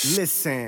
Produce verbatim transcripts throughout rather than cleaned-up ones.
Listen.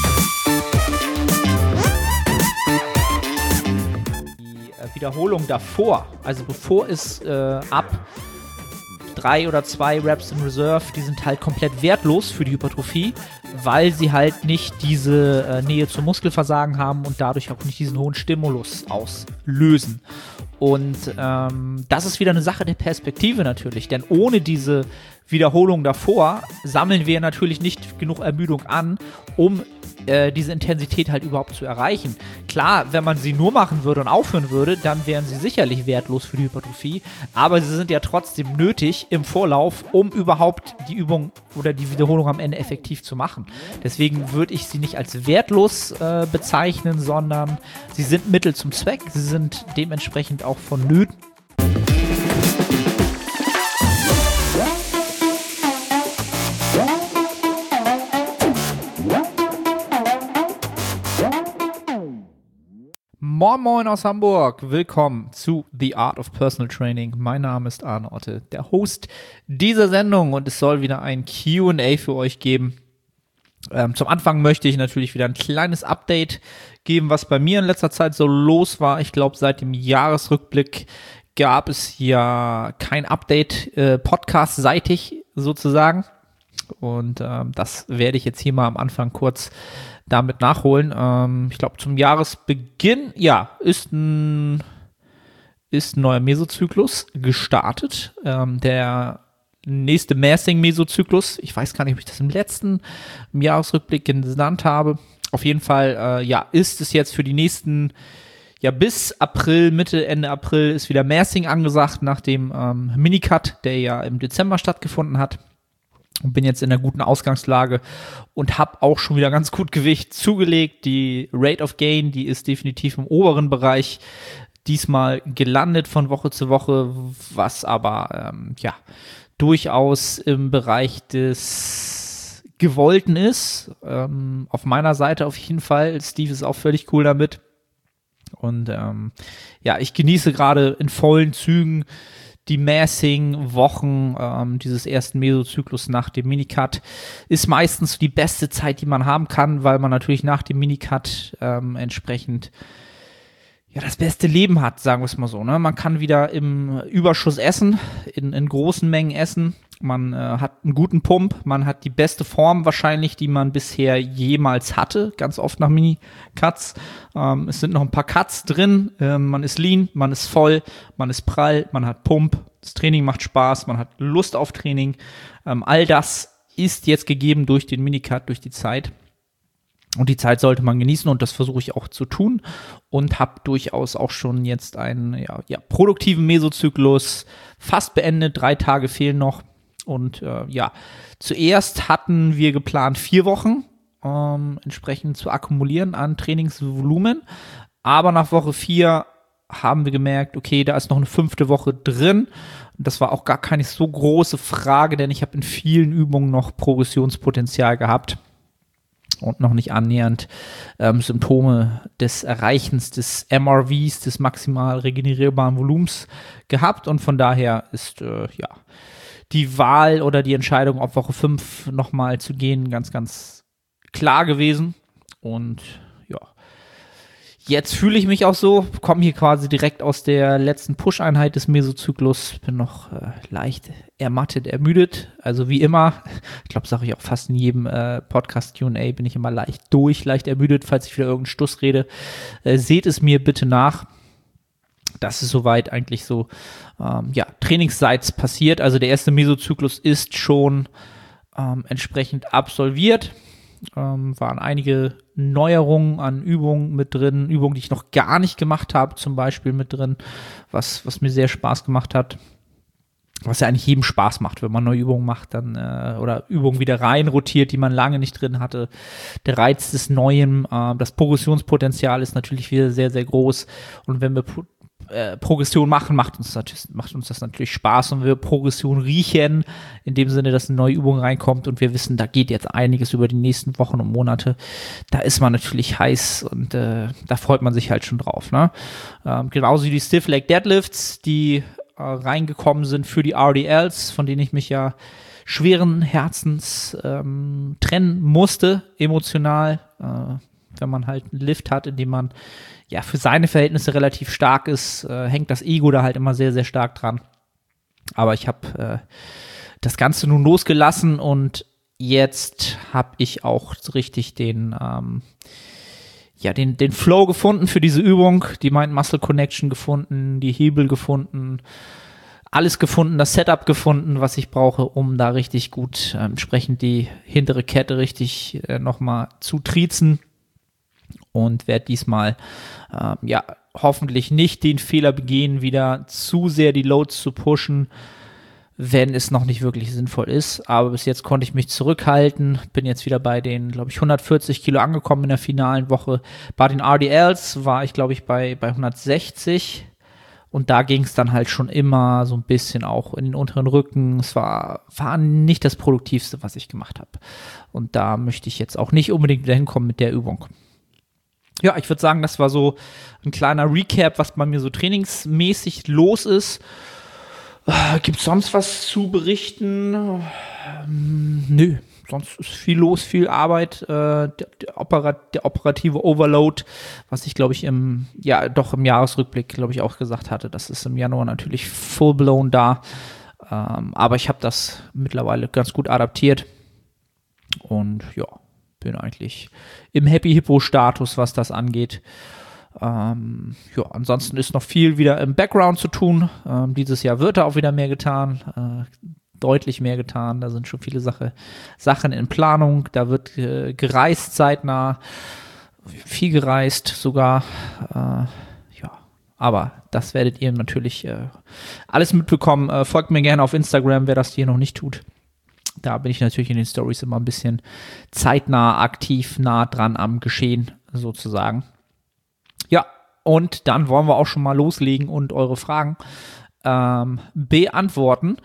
Die äh, Wiederholung davor, also bevor es äh, ab drei oder zwei Reps in Reserve, die sind halt komplett wertlos für die Hypertrophie, weil sie halt nicht diese äh, Nähe zum Muskelversagen haben und dadurch auch nicht diesen hohen Stimulus auslösen. Und ähm, das ist wieder eine Sache der Perspektive natürlich, denn ohne diese Wiederholung davor sammeln wir natürlich nicht genug Ermüdung an, um äh, diese Intensität halt überhaupt zu erreichen. Klar, wenn man sie nur machen würde und aufhören würde, dann wären sie sicherlich wertlos für die Hypertrophie, aber sie sind ja trotzdem nötig im Vorlauf, um überhaupt die Übung oder die Wiederholung am Ende effektiv zu machen. Deswegen würde ich sie nicht als wertlos äh, bezeichnen, sondern sie sind Mittel zum Zweck, sie sind dementsprechend auch vonnöten. Moin Moin aus Hamburg, willkommen zu The Art of Personal Training. Mein Name ist Arne Otte, der Host dieser Sendung, und es soll wieder ein Q und A für euch geben. Ähm, zum Anfang möchte ich natürlich wieder ein kleines Update geben, was bei mir in letzter Zeit so los war. Ich glaube, seit dem Jahresrückblick gab es ja kein Update äh, Podcast-seitig sozusagen, und ähm, das werde ich jetzt hier mal am Anfang kurz damit nachholen. Ähm, ich glaube, zum Jahresbeginn, ja, ist ein, ist ein neuer Mesozyklus gestartet. Ähm, der nächste Massing-Mesozyklus, ich weiß gar nicht, ob ich das im letzten im Jahresrückblick genannt habe. Auf jeden Fall, äh, ja, ist es jetzt für die nächsten, ja, bis April, Mitte, Ende April ist wieder Massing angesagt, nach dem ähm, Minicut, der ja im Dezember stattgefunden hat. Und bin jetzt in einer guten Ausgangslage und habe auch schon wieder ganz gut Gewicht zugelegt. Die Rate of Gain, die ist definitiv im oberen Bereich diesmal gelandet von Woche zu Woche, was aber ähm, ja durchaus im Bereich des Gewollten ist. Ähm, auf meiner Seite auf jeden Fall. Steve ist auch völlig cool damit. Und ähm, ja, ich genieße gerade in vollen Zügen die Massing-Wochen ähm, dieses ersten Mesozyklus nach dem Minicut. Ist meistens die beste Zeit, die man haben kann, weil man natürlich nach dem Minicut ähm, entsprechend ja das beste Leben hat, sagen wir es mal so. Ne? Man kann wieder im Überschuss essen, in, in großen Mengen essen. Man äh, hat einen guten Pump, man hat die beste Form wahrscheinlich, die man bisher jemals hatte, ganz oft nach Mini-Cuts. Ähm, es sind noch ein paar Cuts drin, ähm, man ist lean, man ist voll, man ist prall, man hat Pump, das Training macht Spaß, man hat Lust auf Training. Ähm, all das ist jetzt gegeben durch den Minicut, durch die Zeit. Und die Zeit sollte man genießen, und das versuche ich auch zu tun, und habe durchaus auch schon jetzt einen ja, ja, produktiven Mesozyklus fast beendet. Drei Tage fehlen noch. Und äh, ja, zuerst hatten wir geplant, vier Wochen ähm, entsprechend zu akkumulieren an Trainingsvolumen. Aber nach Woche vier haben wir gemerkt, okay, da ist noch eine fünfte Woche drin. Das war auch gar keine so große Frage, denn ich habe in vielen Übungen noch Progressionspotenzial gehabt und noch nicht annähernd ähm, Symptome des Erreichens des M R Vs, des maximal regenerierbaren Volumens gehabt. Und von daher ist, äh, ja, die Wahl oder die Entscheidung, auf Woche fünf nochmal zu gehen, ganz, ganz klar gewesen. Und ja, jetzt fühle ich mich auch so, komme hier quasi direkt aus der letzten Push-Einheit des Mesozyklus, bin noch äh, leicht ermattet, ermüdet, also wie immer, ich glaube, sage ich auch fast in jedem äh, Podcast Q und A, bin ich immer leicht durch, leicht ermüdet, falls ich wieder irgendeinen Stuss rede, äh, seht es mir bitte nach. Das ist soweit eigentlich so, ähm, ja, trainingsseits passiert, also der erste Mesozyklus ist schon ähm, entsprechend absolviert. Ähm, waren einige Neuerungen an Übungen mit drin, Übungen, die ich noch gar nicht gemacht habe, zum Beispiel mit drin, was, was mir sehr Spaß gemacht hat, was ja eigentlich jedem Spaß macht, wenn man neue Übungen macht, dann äh, oder Übungen wieder rein rotiert, die man lange nicht drin hatte. Der Reiz des Neuen, äh, das Progressionspotenzial ist natürlich wieder sehr, sehr groß, und wenn wir Pro- äh, Progression machen, macht uns, das, macht uns das natürlich Spaß, und wir Progression riechen, in dem Sinne, dass eine neue Übung reinkommt und wir wissen, da geht jetzt einiges über die nächsten Wochen und Monate, da ist man natürlich heiß, und äh, da freut man sich halt schon drauf. Ne? Ähm, genauso wie die Stiff Leg Deadlifts, die äh, reingekommen sind für die R D Ls, von denen ich mich ja schweren Herzens ähm, trennen musste, emotional, äh, wenn man halt einen Lift hat, in dem man ja für seine Verhältnisse relativ stark ist, äh, hängt das Ego da halt immer sehr, sehr stark dran. Aber ich habe äh, das Ganze nun losgelassen und jetzt habe ich auch richtig den, ähm, ja, den, den Flow gefunden für diese Übung, die Mind-Muscle-Connection gefunden, die Hebel gefunden, alles gefunden, das Setup gefunden, was ich brauche, um da richtig gut äh, entsprechend die hintere Kette richtig äh, nochmal zu triezen. Und werde diesmal äh, ja hoffentlich nicht den Fehler begehen, wieder zu sehr die Loads zu pushen, wenn es noch nicht wirklich sinnvoll ist. Aber bis jetzt konnte ich mich zurückhalten, bin jetzt wieder bei den, glaube ich, hundertvierzig Kilo angekommen in der finalen Woche. Bei den R D Ls war ich, glaube ich, bei, bei hundertsechzig und da ging es dann halt schon immer so ein bisschen auch in den unteren Rücken. Es war, war nicht das Produktivste, was ich gemacht habe. Und da möchte ich jetzt auch nicht unbedingt wieder hinkommen mit der Übung. Ja, ich würde sagen, das war so ein kleiner Recap, was bei mir so trainingsmäßig los ist. Äh, Gibt es sonst was zu berichten? Ähm, nö, sonst ist viel los, viel Arbeit. Äh, der, der, Operat- der operative Overload, was ich, glaube ich, im, ja, doch im Jahresrückblick, glaube ich, auch gesagt hatte. Das ist im Januar natürlich full-blown da. Ähm, aber ich habe das mittlerweile ganz gut adaptiert. Und ja, bin eigentlich im Happy-Hippo-Status, was das angeht. Ähm, ja, ansonsten ist noch viel wieder im Background zu tun. Ähm, dieses Jahr wird da auch wieder mehr getan, äh, deutlich mehr getan. Da sind schon viele Sache, Sachen in Planung. Da wird äh, gereist zeitnah, viel gereist sogar. Äh, ja, aber das werdet ihr natürlich äh, alles mitbekommen. Äh, folgt mir gerne auf Instagram, wer das hier noch nicht tut. Da bin ich natürlich in den Stories immer ein bisschen zeitnah, aktiv, nah dran am Geschehen sozusagen. Ja, und dann wollen wir auch schon mal loslegen und eure Fragen ähm, beantworten.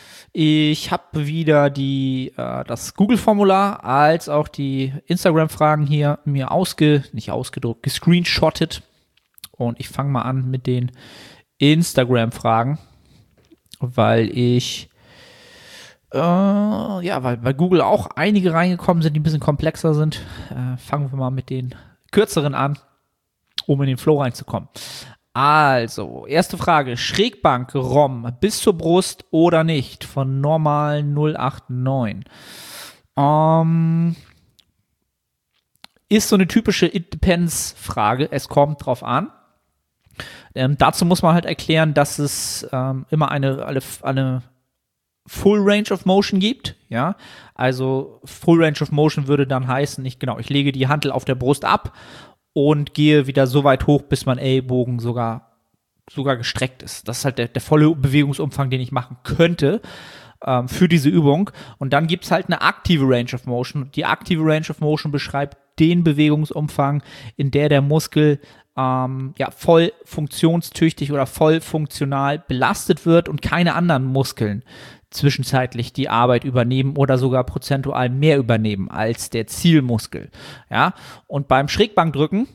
Ich habe wieder die, äh, das Google-Formular als auch die Instagram-Fragen hier mir ausge, nicht ausgedruckt, gescreenshottet. Und ich fange mal an mit den Instagram-Fragen, weil ich Äh, ja, weil bei Google auch einige reingekommen sind, die ein bisschen komplexer sind. Äh, fangen wir mal mit den kürzeren an, um in den Flow reinzukommen. Also, erste Frage. Schrägbank-ROM bis zur Brust oder nicht? Von normal null acht neun. Ähm, ist so eine typische It Depends-Frage. Es kommt drauf an. Ähm, dazu muss man halt erklären, dass es ähm, immer eine, eine, eine Full Range of Motion gibt, ja, also Full Range of Motion würde dann heißen, ich, genau, ich lege die Hantel auf der Brust ab und gehe wieder so weit hoch, bis mein Ellbogen sogar, sogar gestreckt ist. Das ist halt der, der volle Bewegungsumfang, den ich machen könnte ähm, für diese Übung. Und dann gibt's halt eine aktive Range of Motion. Die aktive Range of Motion beschreibt den Bewegungsumfang, in der der Muskel ähm, ja, voll funktionstüchtig oder voll funktional belastet wird und keine anderen Muskeln zwischenzeitlich die Arbeit übernehmen oder sogar prozentual mehr übernehmen als der Zielmuskel. Ja? Und beim Schrägbankdrücken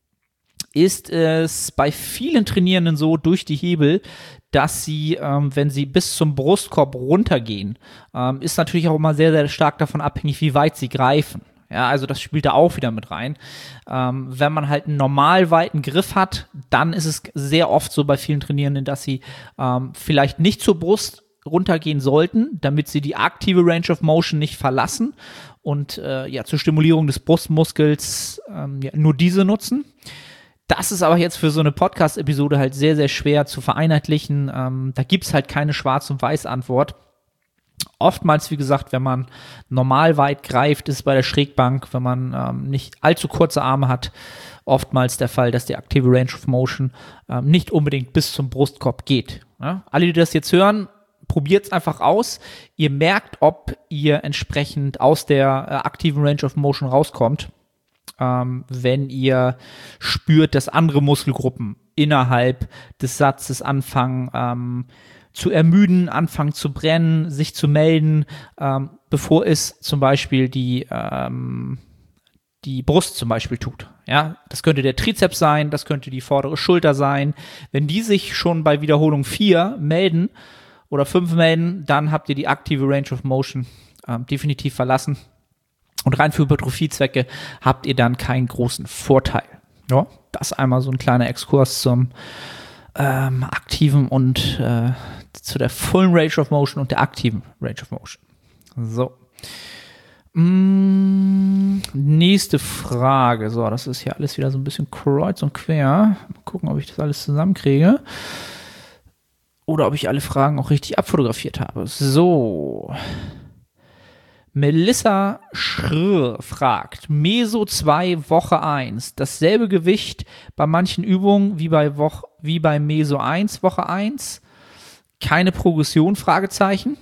ist es bei vielen Trainierenden so durch die Hebel, dass sie, ähm, wenn sie bis zum Brustkorb runtergehen, ähm, ist natürlich auch immer sehr, sehr stark davon abhängig, wie weit sie greifen. Ja, also das spielt da auch wieder mit rein. Ähm, wenn man halt einen normal weiten Griff hat, dann ist es sehr oft so bei vielen Trainierenden, dass sie ähm, vielleicht nicht zur Brust runtergehen sollten, damit sie die aktive Range of Motion nicht verlassen und äh, ja zur Stimulierung des Brustmuskels ähm, ja, nur diese nutzen. Das ist aber jetzt für so eine Podcast-Episode halt sehr, sehr schwer zu vereinheitlichen. Ähm, da gibt's halt keine Schwarz- und Weiß-Antwort. Oftmals, wie gesagt, wenn man normal weit greift, ist bei der Schrägbank, wenn man ähm, nicht allzu kurze Arme hat, oftmals der Fall, dass die aktive Range of Motion ähm, nicht unbedingt bis zum Brustkorb geht. Ja? Alle, die das jetzt hören, probiert es einfach aus. Ihr merkt, ob ihr entsprechend aus der äh, aktiven Range of Motion rauskommt, ähm, wenn ihr spürt, dass andere Muskelgruppen innerhalb des Satzes anfangen ähm, zu ermüden, anfangen zu brennen, sich zu melden, ähm, bevor es zum Beispiel die ähm, die Brust zum Beispiel tut. Ja, das könnte der Trizeps sein, das könnte die vordere Schulter sein. Wenn die sich schon bei Wiederholung vier melden oder fünf melden, dann habt ihr die aktive Range of Motion ähm, definitiv verlassen. Und rein für Hypertrophiezwecke habt ihr dann keinen großen Vorteil. Ja, das einmal so ein kleiner Exkurs zum ähm, aktiven und äh, zu der vollen Range of Motion und der aktiven Range of Motion. So. Mm, nächste Frage. So, das ist hier alles wieder so ein bisschen kreuz und quer. Mal gucken, ob ich das alles zusammenkriege. Oder ob ich alle Fragen auch richtig abfotografiert habe. So. Melissa Schrr fragt, Meso zwei Woche eins, dasselbe Gewicht bei manchen Übungen wie bei, Woche, wie bei Meso eins Woche eins, keine Progression, Fragezeichen.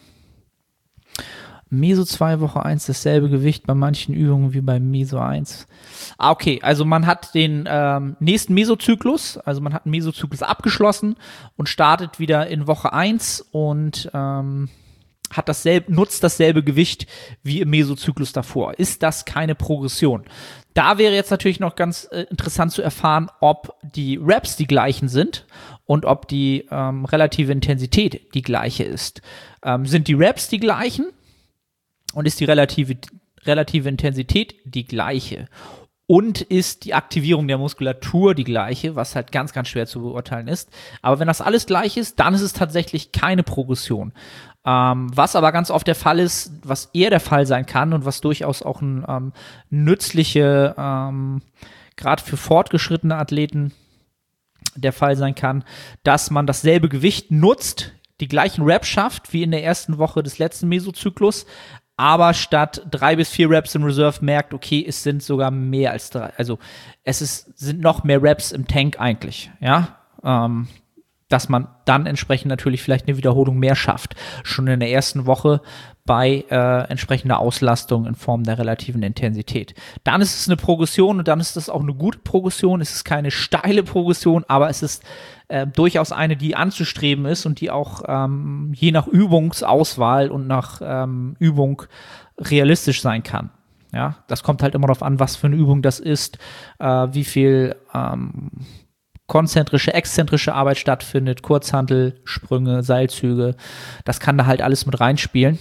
Meso zwei Woche eins, dasselbe Gewicht bei manchen Übungen wie bei Meso eins. Ah, okay, also man hat den ähm, nächsten Mesozyklus, also man hat einen Mesozyklus abgeschlossen und startet wieder in Woche eins und ähm, hat dasselbe, nutzt dasselbe Gewicht wie im Mesozyklus davor. Ist das keine Progression? Da wäre jetzt natürlich noch ganz äh, interessant zu erfahren, ob die Reps die gleichen sind und ob die ähm, relative Intensität die gleiche ist. Ähm, sind die Reps die gleichen und ist die relative, relative Intensität die gleiche? Und ist die Aktivierung der Muskulatur die gleiche, was halt ganz, ganz schwer zu beurteilen ist. Aber wenn das alles gleich ist, dann ist es tatsächlich keine Progression. Ähm, was aber ganz oft der Fall ist, was eher der Fall sein kann und was durchaus auch ein ähm, nützliche, ähm, gerade für fortgeschrittene Athleten der Fall sein kann, dass man dasselbe Gewicht nutzt, die gleichen Reps schafft wie in der ersten Woche des letzten Mesozyklus, aber statt drei bis vier Reps in Reserve merkt, okay, es sind sogar mehr als drei, also es ist, sind noch mehr Reps im Tank eigentlich, ja, ähm, dass man dann entsprechend natürlich vielleicht eine Wiederholung mehr schafft, schon in der ersten Woche bei äh, entsprechender Auslastung in Form der relativen Intensität. Dann ist es eine Progression und dann ist es auch eine gute Progression. Es ist keine steile Progression, aber es ist äh, durchaus eine, die anzustreben ist und die auch ähm, je nach Übungsauswahl und nach ähm, Übung realistisch sein kann. Ja, das kommt halt immer darauf an, was für eine Übung das ist, äh, wie viel ähm, konzentrische, exzentrische Arbeit stattfindet, Kurzhantel, Sprünge, Seilzüge. Das kann da halt alles mit reinspielen.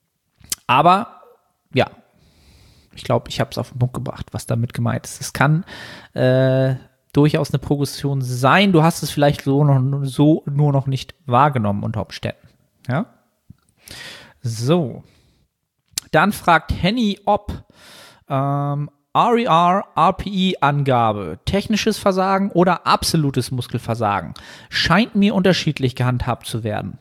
Aber, ja, ich glaube, ich habe es auf den Punkt gebracht, was damit gemeint ist. Es kann äh, durchaus eine Progression sein. Du hast es vielleicht so, noch, so nur noch nicht wahrgenommen unter Umständen. Ja? So. Dann fragt Henny ob ähm, R E R, R P E-Angabe, technisches Versagen oder absolutes Muskelversagen, scheint mir unterschiedlich gehandhabt zu werden.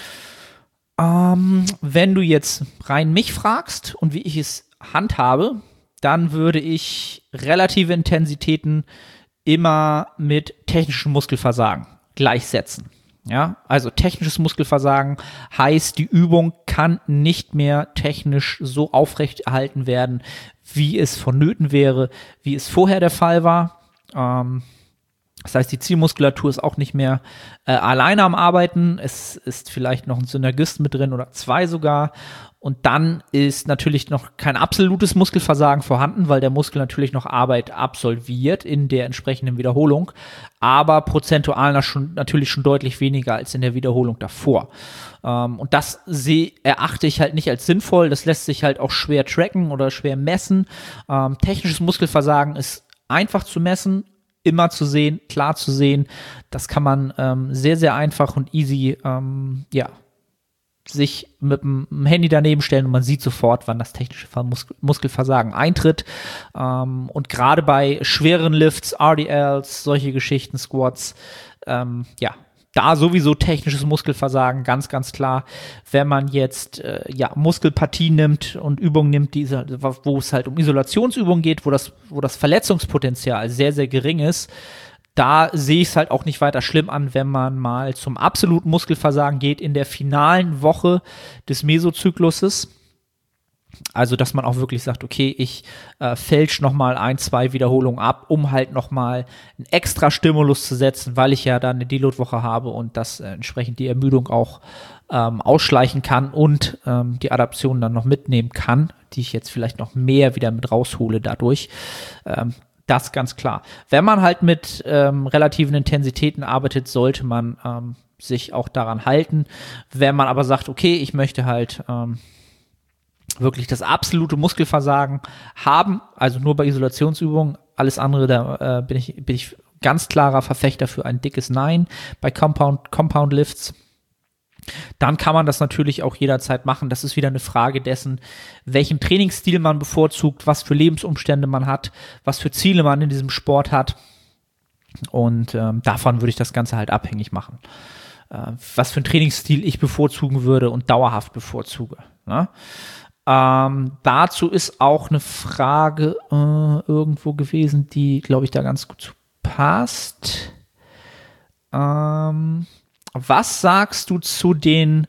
Ähm, wenn du jetzt rein mich fragst und wie ich es handhabe, dann würde ich relative Intensitäten immer mit technischem Muskelversagen gleichsetzen. Ja, also technisches Muskelversagen heißt, die Übung kann nicht mehr technisch so aufrechterhalten werden, wie es vonnöten wäre, wie es vorher der Fall war. Ähm, das heißt, die Zielmuskulatur ist auch nicht mehr äh, alleine am Arbeiten. Es ist vielleicht noch ein Synergist mit drin oder zwei sogar. Und dann ist natürlich noch kein absolutes Muskelversagen vorhanden, weil der Muskel natürlich noch Arbeit absolviert in der entsprechenden Wiederholung, aber prozentual schon, natürlich schon deutlich weniger als in der Wiederholung davor. Ähm, und das seh, erachte ich halt nicht als sinnvoll. Das lässt sich halt auch schwer tracken oder schwer messen. Ähm, technisches Muskelversagen ist einfach zu messen, immer zu sehen, klar zu sehen. Das kann man ähm, sehr, sehr einfach und easy, ähm, ja, sich mit dem Handy daneben stellen und man sieht sofort, wann das technische Mus- Muskelversagen eintritt. Ähm, und gerade bei schweren Lifts, R D Ls, solche Geschichten, Squats, ähm, ja, da sowieso technisches Muskelversagen, ganz, ganz klar. Wenn man jetzt äh, ja, Muskelpartien nimmt und Übungen nimmt, die, wo es halt um Isolationsübungen geht, wo das, wo das Verletzungspotenzial sehr, sehr gering ist, da sehe ich es halt auch nicht weiter schlimm an, wenn man mal zum absoluten Muskelversagen geht in der finalen Woche des Mesozykluses. Also, dass man auch wirklich sagt, okay, ich äh, fälsche nochmal ein, zwei Wiederholungen ab, um halt nochmal einen extra Stimulus zu setzen, weil ich ja dann eine Deload-Woche habe und das äh, entsprechend die Ermüdung auch ähm, ausschleichen kann und ähm, die Adaption dann noch mitnehmen kann, die ich jetzt vielleicht noch mehr wieder mit raushole dadurch. Ähm, Das ganz klar. Wenn man halt mit ähm, relativen Intensitäten arbeitet, sollte man ähm, sich auch daran halten. Wenn man aber sagt, okay, ich möchte halt ähm, wirklich das absolute Muskelversagen haben, also nur bei Isolationsübungen, alles andere, da äh, bin ich, bin ich ganz klarer Verfechter für ein dickes Nein bei Compound, Compound Lifts. Dann kann man das natürlich auch jederzeit machen. Das ist wieder eine Frage dessen, welchen Trainingsstil man bevorzugt, was für Lebensumstände man hat, was für Ziele man in diesem Sport hat. Und ähm, davon würde ich das Ganze halt abhängig machen. Äh, was für einen Trainingsstil ich bevorzugen würde und dauerhaft bevorzuge. Ne? Ähm, dazu ist auch eine Frage äh, irgendwo gewesen, die, glaube ich, da ganz gut zu passt. Ähm, was sagst du zu den,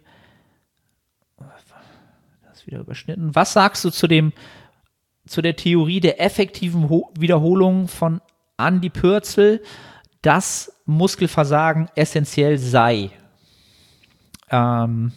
das ist wieder überschnitten, was sagst du zu dem, zu der Theorie der effektiven Ho- Wiederholung von Andi Pürzel, dass Muskelversagen essentiell sei? Ähm,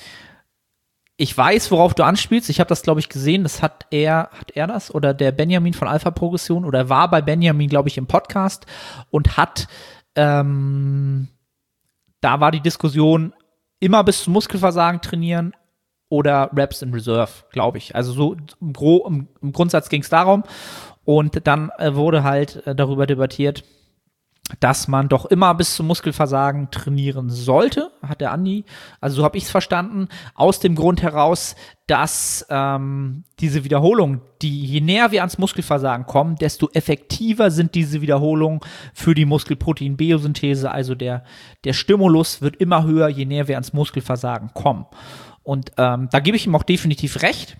Ich weiß, worauf du anspielst. Ich habe das, glaube ich, gesehen. Das hat er, hat er das oder der Benjamin von Alpha Progression oder war bei Benjamin, glaube ich, im Podcast und hat, ähm, da war die Diskussion, immer bis zum Muskelversagen trainieren oder Reps in Reserve, glaube ich. Also so im, Gro- im, im Grundsatz ging es darum. Und dann äh, wurde halt äh, darüber debattiert, dass man doch immer bis zum Muskelversagen trainieren sollte, hat der Andi, also so habe ich es verstanden, aus dem Grund heraus, dass ähm, diese Wiederholungen, die je näher wir ans Muskelversagen kommen, desto effektiver sind diese Wiederholungen für die Muskelprotein-Biosynthese, also der, der Stimulus wird immer höher, je näher wir ans Muskelversagen kommen. Und ähm, da gebe ich ihm auch definitiv recht.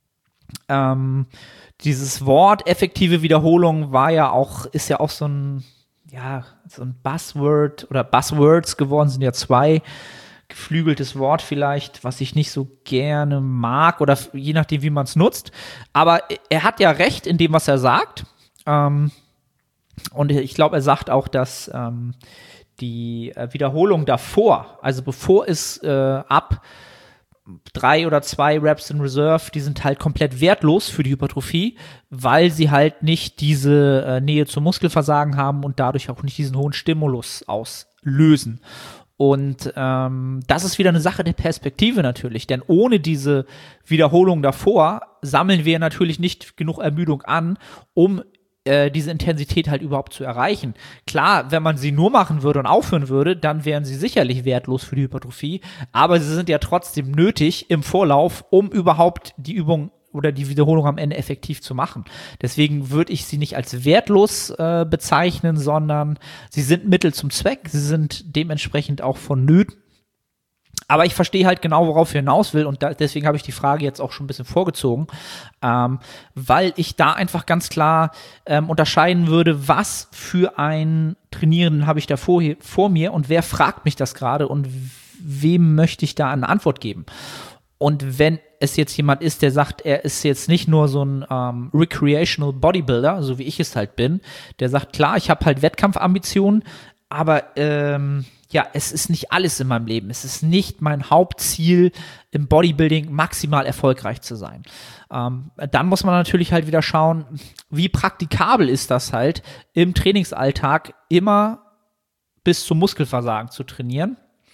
Ähm, dieses Wort effektive Wiederholung war ja auch, ist ja auch so ein ja, so ein Buzzword oder Buzzwords geworden, sind ja zwei, geflügeltes Wort vielleicht, was ich nicht so gerne mag oder je nachdem, wie man es nutzt. Aber er hat ja recht in dem, was er sagt. Ähm, und ich glaube, er sagt auch, dass ähm, die äh, Wiederholung davor, also bevor es äh, ab drei oder zwei Reps in Reserve, die sind halt komplett wertlos für die Hypertrophie, weil sie halt nicht diese äh, Nähe zum Muskelversagen haben und dadurch auch nicht diesen hohen Stimulus auslösen. Und ähm, das ist wieder eine Sache der Perspektive natürlich, denn ohne diese Wiederholung davor sammeln wir natürlich nicht genug Ermüdung an, um diese Intensität halt überhaupt zu erreichen. Klar, wenn man sie nur machen würde und aufhören würde, dann wären sie sicherlich wertlos für die Hypertrophie, aber sie sind ja trotzdem nötig im Vorlauf, um überhaupt die Übung oder die Wiederholung am Ende effektiv zu machen. Deswegen würde ich sie nicht als wertlos äh, bezeichnen, sondern sie sind Mittel zum Zweck, sie sind dementsprechend auch vonnöten. Aber ich verstehe halt genau, worauf er hinaus will und da, deswegen habe ich die Frage jetzt auch schon ein bisschen vorgezogen, ähm, weil ich da einfach ganz klar ähm, unterscheiden würde, was für ein Trainierenden habe ich da vor, vor mir und wer fragt mich das gerade und wem möchte ich da eine Antwort geben. Und wenn es jetzt jemand ist, der sagt, er ist jetzt nicht nur so ein ähm, Recreational Bodybuilder, so wie ich es halt bin, der sagt, klar, ich habe halt Wettkampfambitionen, aber ähm, ja, es ist nicht alles in meinem Leben. Es ist nicht mein Hauptziel im Bodybuilding, maximal erfolgreich zu sein. Ähm, dann muss man natürlich halt wieder schauen, wie praktikabel ist das halt, im Trainingsalltag immer bis zum Muskelversagen zu trainieren.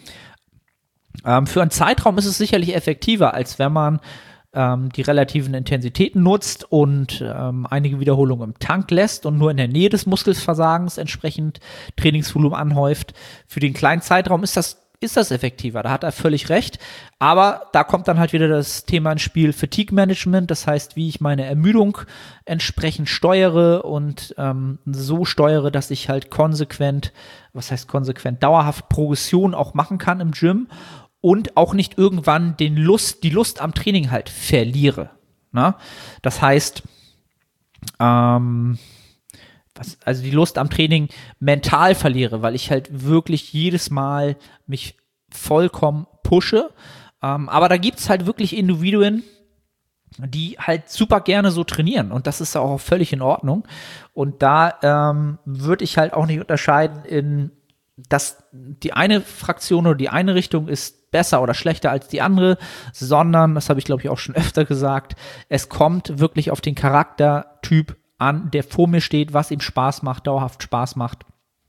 Ähm, für einen Zeitraum ist es sicherlich effektiver, als wenn man ähm, die relativen Intensitäten nutzt und ähm, einige Wiederholungen im Tank lässt und nur in der Nähe des Muskelversagens entsprechend Trainingsvolumen anhäuft. Für den kleinen Zeitraum ist das ist das effektiver, da hat er völlig recht, aber da kommt dann halt wieder das Thema ins Spiel Fatigue Management, das heißt, wie ich meine Ermüdung entsprechend steuere und ähm, so steuere, dass ich halt konsequent, was heißt konsequent, dauerhaft Progression auch machen kann im Gym und auch nicht irgendwann den Lust, die Lust am Training halt verliere. Ne? Das heißt, ähm, was, also die Lust am Training mental verliere, weil ich halt wirklich jedes Mal mich vollkommen pushe. Ähm, aber da gibt es halt wirklich Individuen, die halt super gerne so trainieren und das ist auch völlig in Ordnung. Und da ähm, würde ich halt auch nicht unterscheiden in, dass die eine Fraktion oder die eine Richtung ist besser oder schlechter als die andere, sondern, das habe ich glaube ich auch schon öfter gesagt, es kommt wirklich auf den Charaktertyp an, der vor mir steht, was ihm Spaß macht, dauerhaft Spaß macht.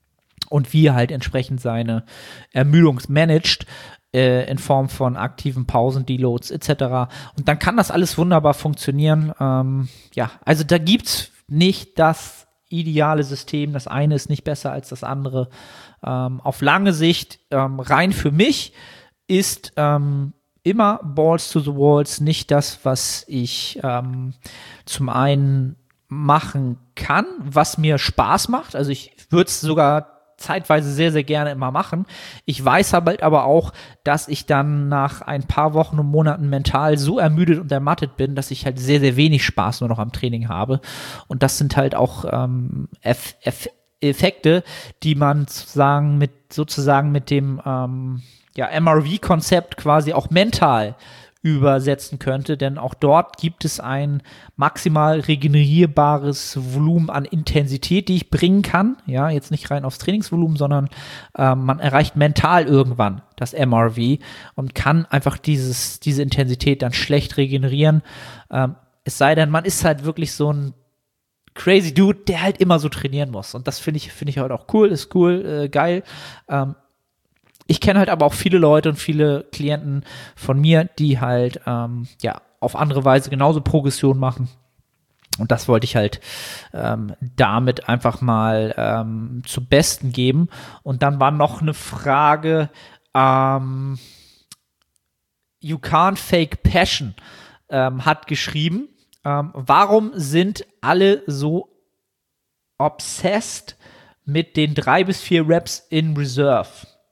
und wie er halt entsprechend seine Ermüdung managt, äh, in Form von aktiven Pausen, Deloads et cetera. Und dann kann das alles wunderbar funktionieren. Ähm, ja, also da gibt's nicht das ideale System. Das eine ist nicht besser als das andere. Ähm, auf lange Sicht, ähm, rein für mich, ist ähm, immer Balls to the Walls nicht das, was ich ähm, zum einen machen kann, was mir Spaß macht. Also ich würde es sogar zeitweise sehr, sehr gerne immer machen. Ich weiß halt aber auch, dass ich dann nach ein paar Wochen und Monaten mental so ermüdet und ermattet bin, dass ich halt sehr, sehr wenig Spaß nur noch am Training habe. Und das sind halt auch ähm, Eff- Eff- Effekte, die man sozusagen mit, sozusagen mit dem ähm, ja, M R V-Konzept quasi auch mental übersetzen könnte, denn auch dort gibt es ein maximal regenerierbares Volumen an Intensität, die ich bringen kann. Ja, jetzt nicht rein aufs Trainingsvolumen, sondern äh, man erreicht mental irgendwann das M R V und kann einfach dieses, diese Intensität dann schlecht regenerieren. Ähm, es sei denn, man ist halt wirklich so ein crazy Dude, der halt immer so trainieren muss. Und das finde ich, finde ich halt auch cool, ist cool, äh, geil. Ähm, Ich kenne halt aber auch viele Leute und viele Klienten von mir, die halt ähm, ja auf andere Weise genauso Progression machen. Und das wollte ich halt ähm, damit einfach mal ähm, zu Besten geben. Und dann war noch eine Frage, ähm, You Can't Fake Passion ähm, hat geschrieben, ähm, warum sind alle so obsessed mit den drei bis vier Reps in Reserve?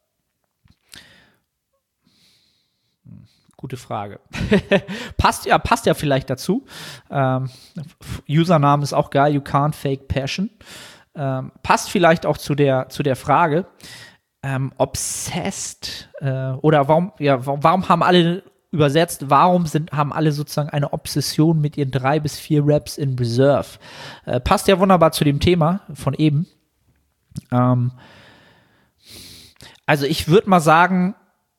Gute Frage. passt ja, passt ja vielleicht dazu. Ähm, Username ist auch geil, You Can't Fake Passion. Ähm, passt vielleicht auch zu der, zu der Frage, ähm, obsessed, äh, oder warum, ja, warum, warum haben alle übersetzt, warum sind, haben alle sozusagen eine Obsession mit ihren drei bis vier Reps in Reserve? Äh, passt ja wunderbar zu dem Thema von eben. Ähm, also ich würde mal sagen,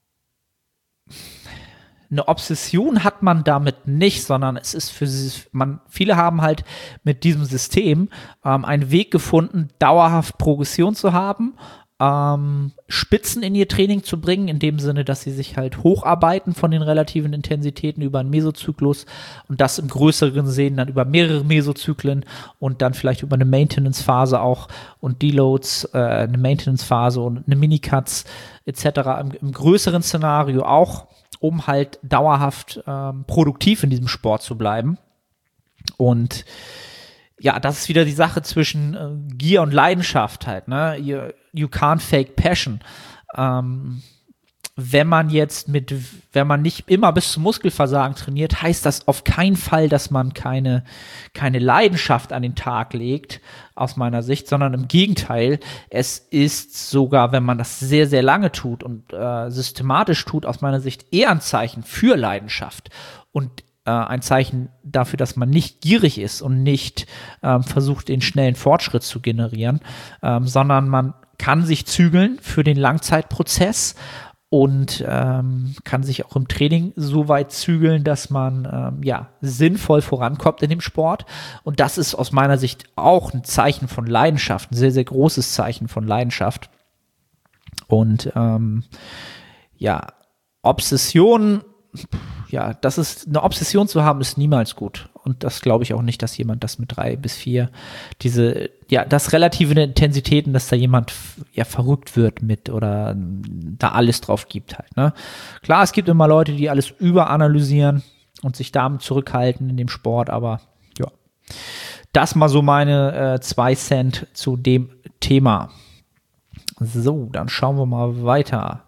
eine Obsession hat man damit nicht, sondern es ist für sie, man, viele haben halt mit diesem System ähm, einen Weg gefunden, dauerhaft Progression zu haben, ähm, Spitzen in ihr Training zu bringen, in dem Sinne, dass sie sich halt hocharbeiten von den relativen Intensitäten über einen Mesozyklus und das im größeren Sehen dann über mehrere Mesozyklen und dann vielleicht über eine Maintenance-Phase auch und Deloads, äh, eine Maintenance-Phase und eine Minicuts et cetera im, im größeren Szenario auch, um halt dauerhaft ähm, produktiv in diesem Sport zu bleiben. Und ja, das ist wieder die Sache zwischen äh, Gier und Leidenschaft halt, ne? You, you can't fake passion. Ähm, wenn man jetzt mit, wenn man nicht immer bis zum Muskelversagen trainiert, heißt das auf keinen Fall, dass man keine, keine Leidenschaft an den Tag legt, aus meiner Sicht, sondern im Gegenteil, es ist sogar, wenn man das sehr, sehr lange tut und äh, systematisch tut, aus meiner Sicht eher ein Zeichen für Leidenschaft und äh, ein Zeichen dafür, dass man nicht gierig ist und nicht ähm, versucht, den schnellen Fortschritt zu generieren, ähm, sondern man kann sich zügeln für den Langzeitprozess und ähm, kann sich auch im Training so weit zügeln, dass man ähm, ja sinnvoll vorankommt in dem Sport. Und das ist aus meiner Sicht auch ein Zeichen von Leidenschaft, ein sehr, sehr großes Zeichen von Leidenschaft. Und ähm, ja, Obsession, ja, das ist, eine Obsession zu haben, ist niemals gut. Und das glaube ich auch nicht, dass jemand das mit drei bis vier, diese, ja, das relative Intensitäten, dass da jemand ja verrückt wird mit oder da alles drauf gibt halt, ne? Klar, es gibt immer Leute, die alles überanalysieren und sich damit zurückhalten in dem Sport, aber ja. Das mal so meine äh, zwei Cent zu dem Thema. So, dann schauen wir mal weiter.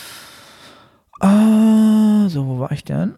Uh, so, wo war ich denn?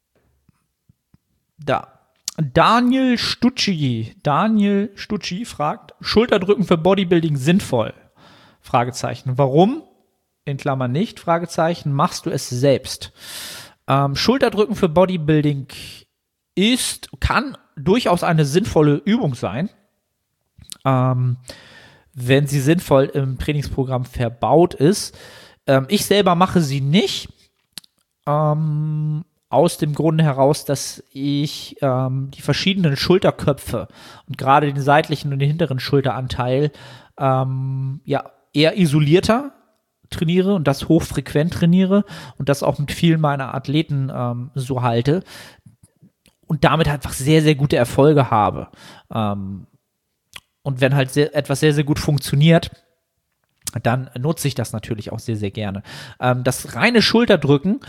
Da. Daniel Stucci. Daniel Stucci fragt, Schulterdrücken für Bodybuilding sinnvoll? Fragezeichen. Warum? In Klammern nicht. Fragezeichen. Machst du es selbst? Ähm, Schulterdrücken für Bodybuilding ist, kann durchaus eine sinnvolle Übung sein, ähm, wenn sie sinnvoll im Trainingsprogramm verbaut ist. Ähm, ich selber mache sie nicht. Ähm, aus dem Grunde heraus, dass ich ähm, die verschiedenen Schulterköpfe und gerade den seitlichen und den hinteren Schulteranteil ähm, ja eher isolierter trainiere und das hochfrequent trainiere und das auch mit vielen meiner Athleten ähm, so halte und damit einfach sehr, sehr gute Erfolge habe. Ähm, und wenn halt sehr, etwas sehr, sehr gut funktioniert, dann nutze ich das natürlich auch sehr, sehr gerne. Ähm, das reine Schulterdrücken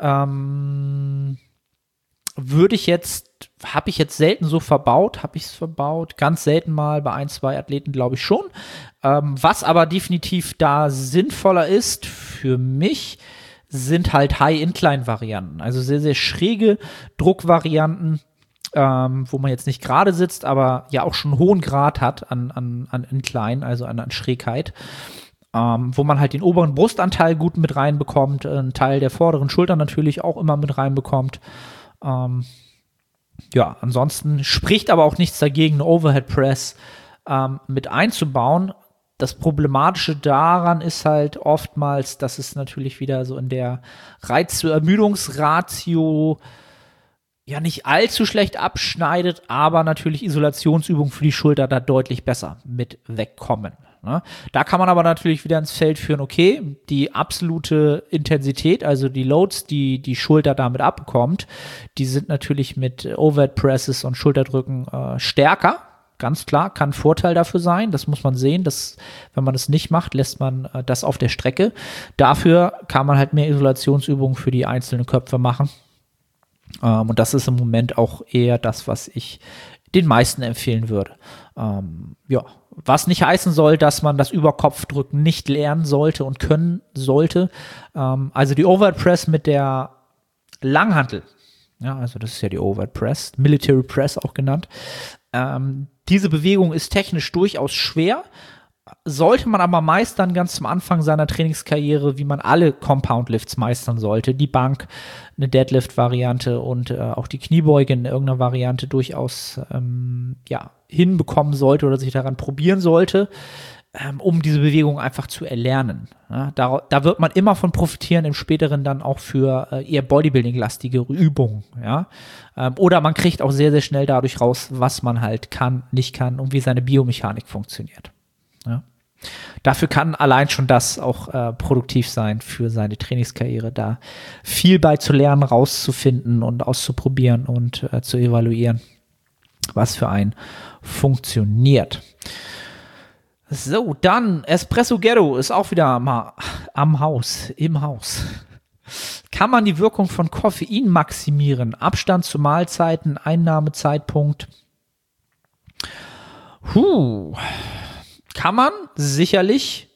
ähm, würde ich jetzt, habe ich jetzt selten so verbaut, habe ich es verbaut, ganz selten mal bei ein, zwei Athleten glaube ich schon. Ähm, was aber definitiv da sinnvoller ist für mich, sind halt High-Incline-Varianten, also sehr, sehr schräge Druckvarianten, ähm, wo man jetzt nicht gerade sitzt, aber ja auch schon einen hohen Grad hat an, an, an Incline, also an, an Schrägheit. Ähm, wo man halt den oberen Brustanteil gut mit reinbekommt, einen Teil der vorderen Schulter natürlich auch immer mit reinbekommt. Ähm, ja, ansonsten spricht aber auch nichts dagegen, eine Overhead Press ähm, mit einzubauen. Das Problematische daran ist halt oftmals, dass es natürlich wieder so in der Reiz-zu-Ermüdungsratio ja nicht allzu schlecht abschneidet, aber natürlich Isolationsübungen für die Schulter da deutlich besser mit wegkommen. Ne? Da kann man aber natürlich wieder ins Feld führen, okay, die absolute Intensität, also die Loads, die die Schulter damit abbekommt, die sind natürlich mit Overhead Presses und Schulterdrücken äh, stärker. Ganz klar, kann ein Vorteil dafür sein, das muss man sehen, dass, wenn man das nicht macht, lässt man äh, das auf der Strecke. Dafür kann man halt mehr Isolationsübungen für die einzelnen Köpfe machen. Ähm, und das ist im Moment auch eher das, was ich den meisten empfehlen würde. Ähm, ja, was nicht heißen soll, dass man das Überkopfdrücken nicht lernen sollte und können sollte. Ähm, also die Overhead Press mit der Langhantel, ja, also das ist ja die Overhead Press, Military Press auch genannt. Ähm, diese Bewegung ist technisch durchaus schwer, sollte man aber meistern ganz zum Anfang seiner Trainingskarriere, wie man alle Compound Lifts meistern sollte. Die Bank, eine Deadlift-Variante und äh, auch die Kniebeuge in irgendeiner Variante durchaus ähm, ja, hinbekommen sollte oder sich daran probieren sollte, ähm, um diese Bewegung einfach zu erlernen. Ja, da, da wird man immer von profitieren, im späteren dann auch für äh, eher Bodybuilding-lastige Übungen. Ja? Ähm, oder man kriegt auch sehr, sehr schnell dadurch raus, was man halt kann, nicht kann und wie seine Biomechanik funktioniert. Ja. Dafür kann allein schon das auch äh, produktiv sein für seine Trainingskarriere, da viel bei zu lernen, rauszufinden und auszuprobieren und äh, zu evaluieren, was für einen funktioniert. So, dann Espresso Ghetto ist auch wieder mal am Haus, im Haus. Kann man die Wirkung von Koffein maximieren? Abstand zu Mahlzeiten, Einnahmezeitpunkt. Huh. Kann man sicherlich.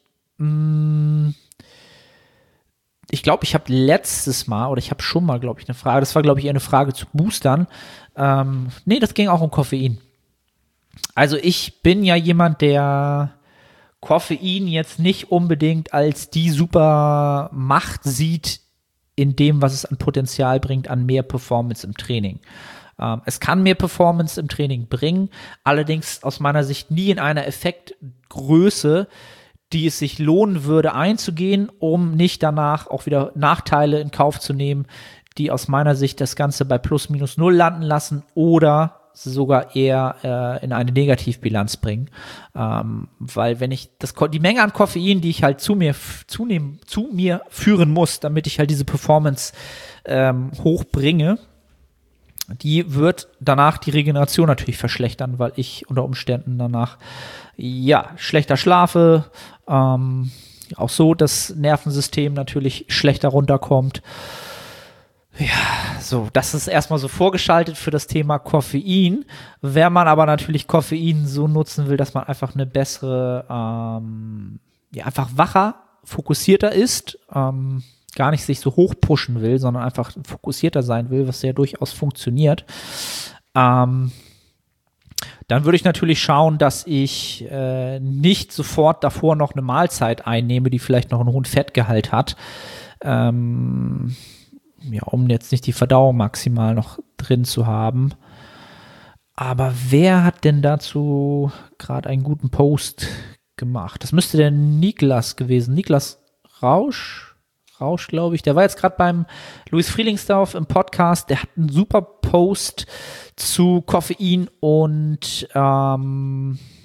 Ich glaube, ich habe letztes Mal, oder ich habe schon mal, glaube ich, eine Frage, das war, glaube ich, eher eine Frage zu Boostern. Ähm, nee, das ging auch um Koffein. Also ich bin ja jemand, der Koffein jetzt nicht unbedingt als die super Macht sieht in dem, was es an Potenzial bringt, an mehr Performance im Training. Ähm, es kann mehr Performance im Training bringen, allerdings aus meiner Sicht nie in einer Effektgröße, die es sich lohnen würde einzugehen, um nicht danach auch wieder Nachteile in Kauf zu nehmen, die aus meiner Sicht das Ganze bei plus minus null landen lassen oder sogar eher äh, in eine Negativbilanz bringen. Ähm, weil wenn ich das, die Menge an Koffein, die ich halt zu mir, zunehmen, zu mir führen muss, damit ich halt diese Performance ähm, hochbringe, die wird danach die Regeneration natürlich verschlechtern, weil ich unter Umständen danach ja schlechter schlafe, ähm, auch so das Nervensystem natürlich schlechter runterkommt. Ja, so, das ist erstmal so vorgeschaltet für das Thema Koffein. Wenn man aber natürlich Koffein so nutzen will, dass man einfach eine bessere, ähm, ja, einfach wacher, fokussierter ist, ähm, gar nicht sich so hoch pushen will, sondern einfach fokussierter sein will, was ja durchaus funktioniert, ähm, dann würde ich natürlich schauen, dass ich äh, nicht sofort davor noch eine Mahlzeit einnehme, die vielleicht noch einen hohen Fettgehalt hat, ähm, ja, um jetzt nicht die Verdauung maximal noch drin zu haben. Aber wer hat denn dazu gerade einen guten Post gemacht? Das müsste der Niklas gewesen. Niklas Rausch, Rausch, glaube ich. Der war jetzt gerade beim Luis Frielingsdorf im Podcast. Der hat einen super Post zu Koffein und ähm,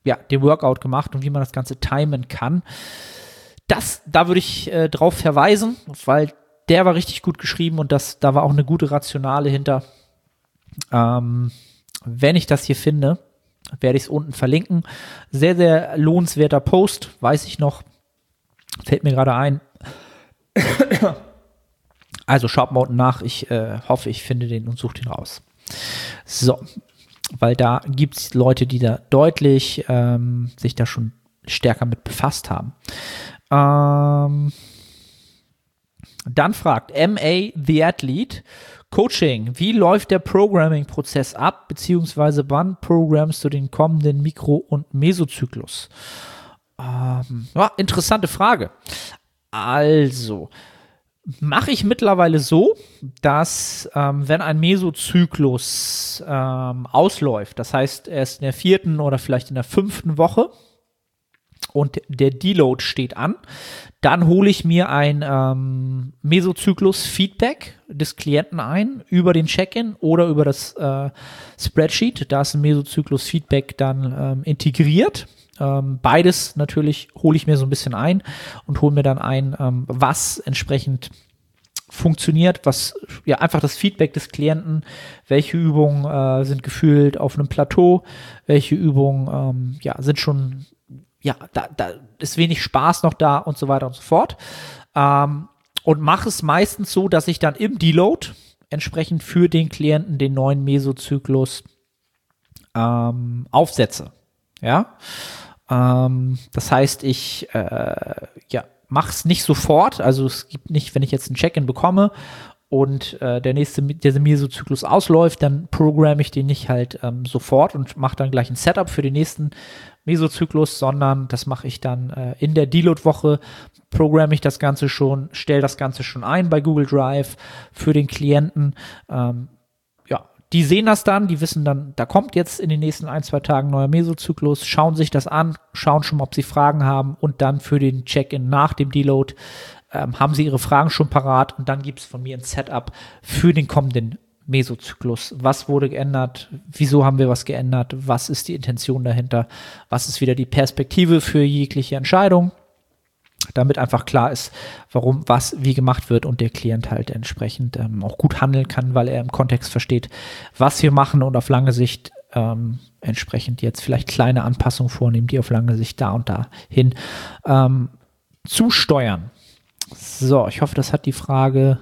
ja, den Workout gemacht und wie man das Ganze timen kann. Das, da würde ich äh, drauf verweisen, weil der war richtig gut geschrieben und das, da war auch eine gute Rationale hinter. Ähm, wenn ich das hier finde, werde ich es unten verlinken. Sehr, sehr lohnenswerter Post, weiß ich noch. Fällt mir gerade ein. Also schaut mal unten nach. Ich äh, hoffe, ich finde den und suche den raus. So, weil da gibt es Leute, die da deutlich ähm, sich da schon stärker mit befasst haben. Ähm, dann fragt M A The Athlete, Coaching, wie läuft der Programming-Prozess ab, beziehungsweise wann programmst du den kommenden Mikro- und Mesozyklus? Ähm, ja, interessante Frage. Also, mache ich mittlerweile so, dass ähm, wenn ein Mesozyklus ähm, ausläuft, das heißt, er ist in der vierten oder vielleicht in der fünften Woche, und der Deload steht an, dann hole ich mir ein ähm, Mesozyklus-Feedback des Klienten ein über den Check-in oder über das äh, Spreadsheet. Da ist ein Mesozyklus-Feedback dann ähm, integriert. Ähm, beides natürlich hole ich mir so ein bisschen ein und hole mir dann ein, ähm, was entsprechend funktioniert, was ja einfach das Feedback des Klienten, welche Übungen äh, sind gefühlt auf einem Plateau, welche Übungen ähm, ja, sind schon ja, da, da ist wenig Spaß noch da und so weiter und so fort. Ähm, und mache es meistens so, dass ich dann im Deload entsprechend für den Klienten den neuen Mesozyklus ähm, aufsetze. Ja, ähm, das heißt, ich äh, ja, mache es nicht sofort. Also es gibt nicht, wenn ich jetzt ein Check-in bekomme und äh, der nächste der Mesozyklus ausläuft, dann programme ich den nicht halt ähm, sofort und mache dann gleich ein Setup für den nächsten Mesozyklus, sondern das mache ich dann äh, in der Deload-Woche, programme ich das Ganze schon, stelle das Ganze schon ein bei Google Drive für den Klienten. Ähm, ja, die sehen das dann, die wissen dann, da kommt jetzt in den nächsten ein, zwei Tagen ein neuer Mesozyklus, schauen sich das an, schauen schon mal, ob sie Fragen haben und dann für den Check-in nach dem Deload ähm, haben sie ihre Fragen schon parat und dann gibt es von mir ein Setup für den kommenden Mesozyklus. Was wurde geändert? Wieso haben wir was geändert? Was ist die Intention dahinter? Was ist wieder die Perspektive für jegliche Entscheidung? Damit einfach klar ist, warum was wie gemacht wird und der Klient halt entsprechend ähm, auch gut handeln kann, weil er im Kontext versteht, was wir machen und auf lange Sicht ähm, entsprechend jetzt vielleicht kleine Anpassungen vornehmen, die auf lange Sicht da und da hin ähm, zusteuern. So, ich hoffe, das hat die Frage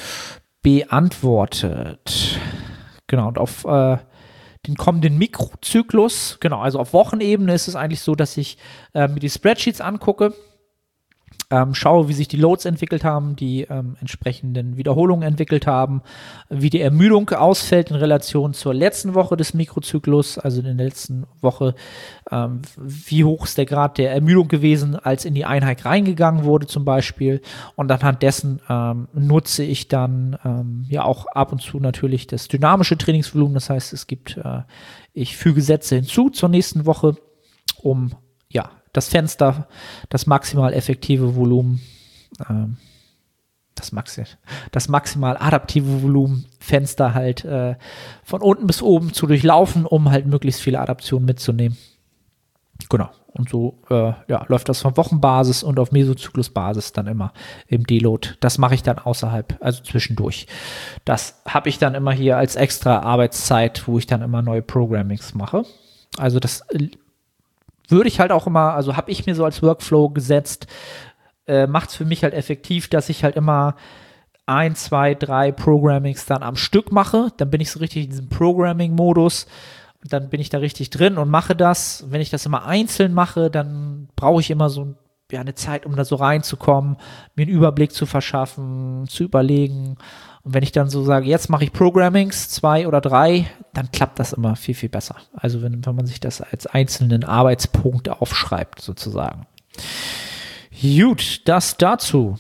beantwortet. Genau, und auf äh, den kommenden Mikrozyklus, genau, also auf Wochenebene ist es eigentlich so, dass ich äh, mir die Spreadsheets angucke, ähm, schaue, wie sich die Loads entwickelt haben, die ähm, entsprechenden Wiederholungen entwickelt haben, wie die Ermüdung ausfällt in Relation zur letzten Woche des Mikrozyklus, also in der letzten Woche, ähm, wie hoch ist der Grad der Ermüdung gewesen, als in die Einheit reingegangen wurde zum Beispiel, und anhand dessen ähm, nutze ich dann ähm, ja auch ab und zu natürlich das dynamische Trainingsvolumen, das heißt, es gibt, äh, ich füge Sätze hinzu zur nächsten Woche, um ja das Fenster, das maximal effektive Volumen, ähm, das, Maxi das maximal adaptive Volumenfenster halt äh, von unten bis oben zu durchlaufen, um halt möglichst viele Adaptionen mitzunehmen. Genau. Und so äh, ja, läuft das auf Wochenbasis und auf Mesozyklusbasis dann immer im Deload. Das mache ich dann außerhalb, also zwischendurch. Das habe ich dann immer hier als extra Arbeitszeit, wo ich dann immer neue Programmings mache. Also das würde ich halt auch immer, also habe ich mir so als Workflow gesetzt, äh, macht es für mich halt effektiv, dass ich halt immer ein, zwei, drei Programmings dann am Stück mache. Dann bin ich so richtig in diesem Programming-Modus. Dann bin ich da richtig drin und mache das. Wenn ich das immer einzeln mache, dann brauche ich immer so ja, eine Zeit, um da so reinzukommen, mir einen Überblick zu verschaffen, zu überlegen. Und wenn ich dann so sage, jetzt mache ich Programmings, zwei oder drei, dann klappt das immer viel, viel besser. Also wenn, wenn man sich das als einzelnen Arbeitspunkt aufschreibt, sozusagen. Gut, das dazu.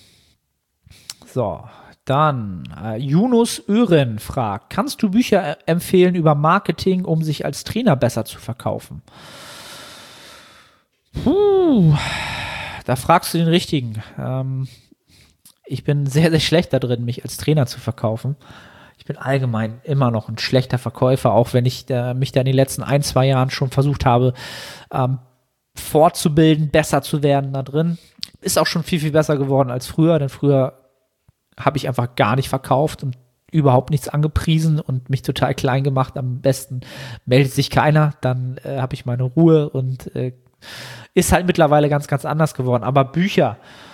So, dann äh, Yunus Ören fragt, kannst du Bücher empfehlen über Marketing, um sich als Trainer besser zu verkaufen? Puh, da fragst du den Richtigen. Ähm, ich bin sehr, sehr schlecht da drin, mich als Trainer zu verkaufen. Ich bin allgemein immer noch ein schlechter Verkäufer, auch wenn ich äh, mich da in den letzten ein, zwei Jahren schon versucht habe, ähm, fortzubilden, besser zu werden da drin. Ist auch schon viel, viel besser geworden als früher, denn früher habe ich einfach gar nicht verkauft und überhaupt nichts angepriesen und mich total klein gemacht. Am besten meldet sich keiner, dann äh, habe ich meine Ruhe und äh, ist halt mittlerweile ganz, ganz anders geworden. Aber Bücher,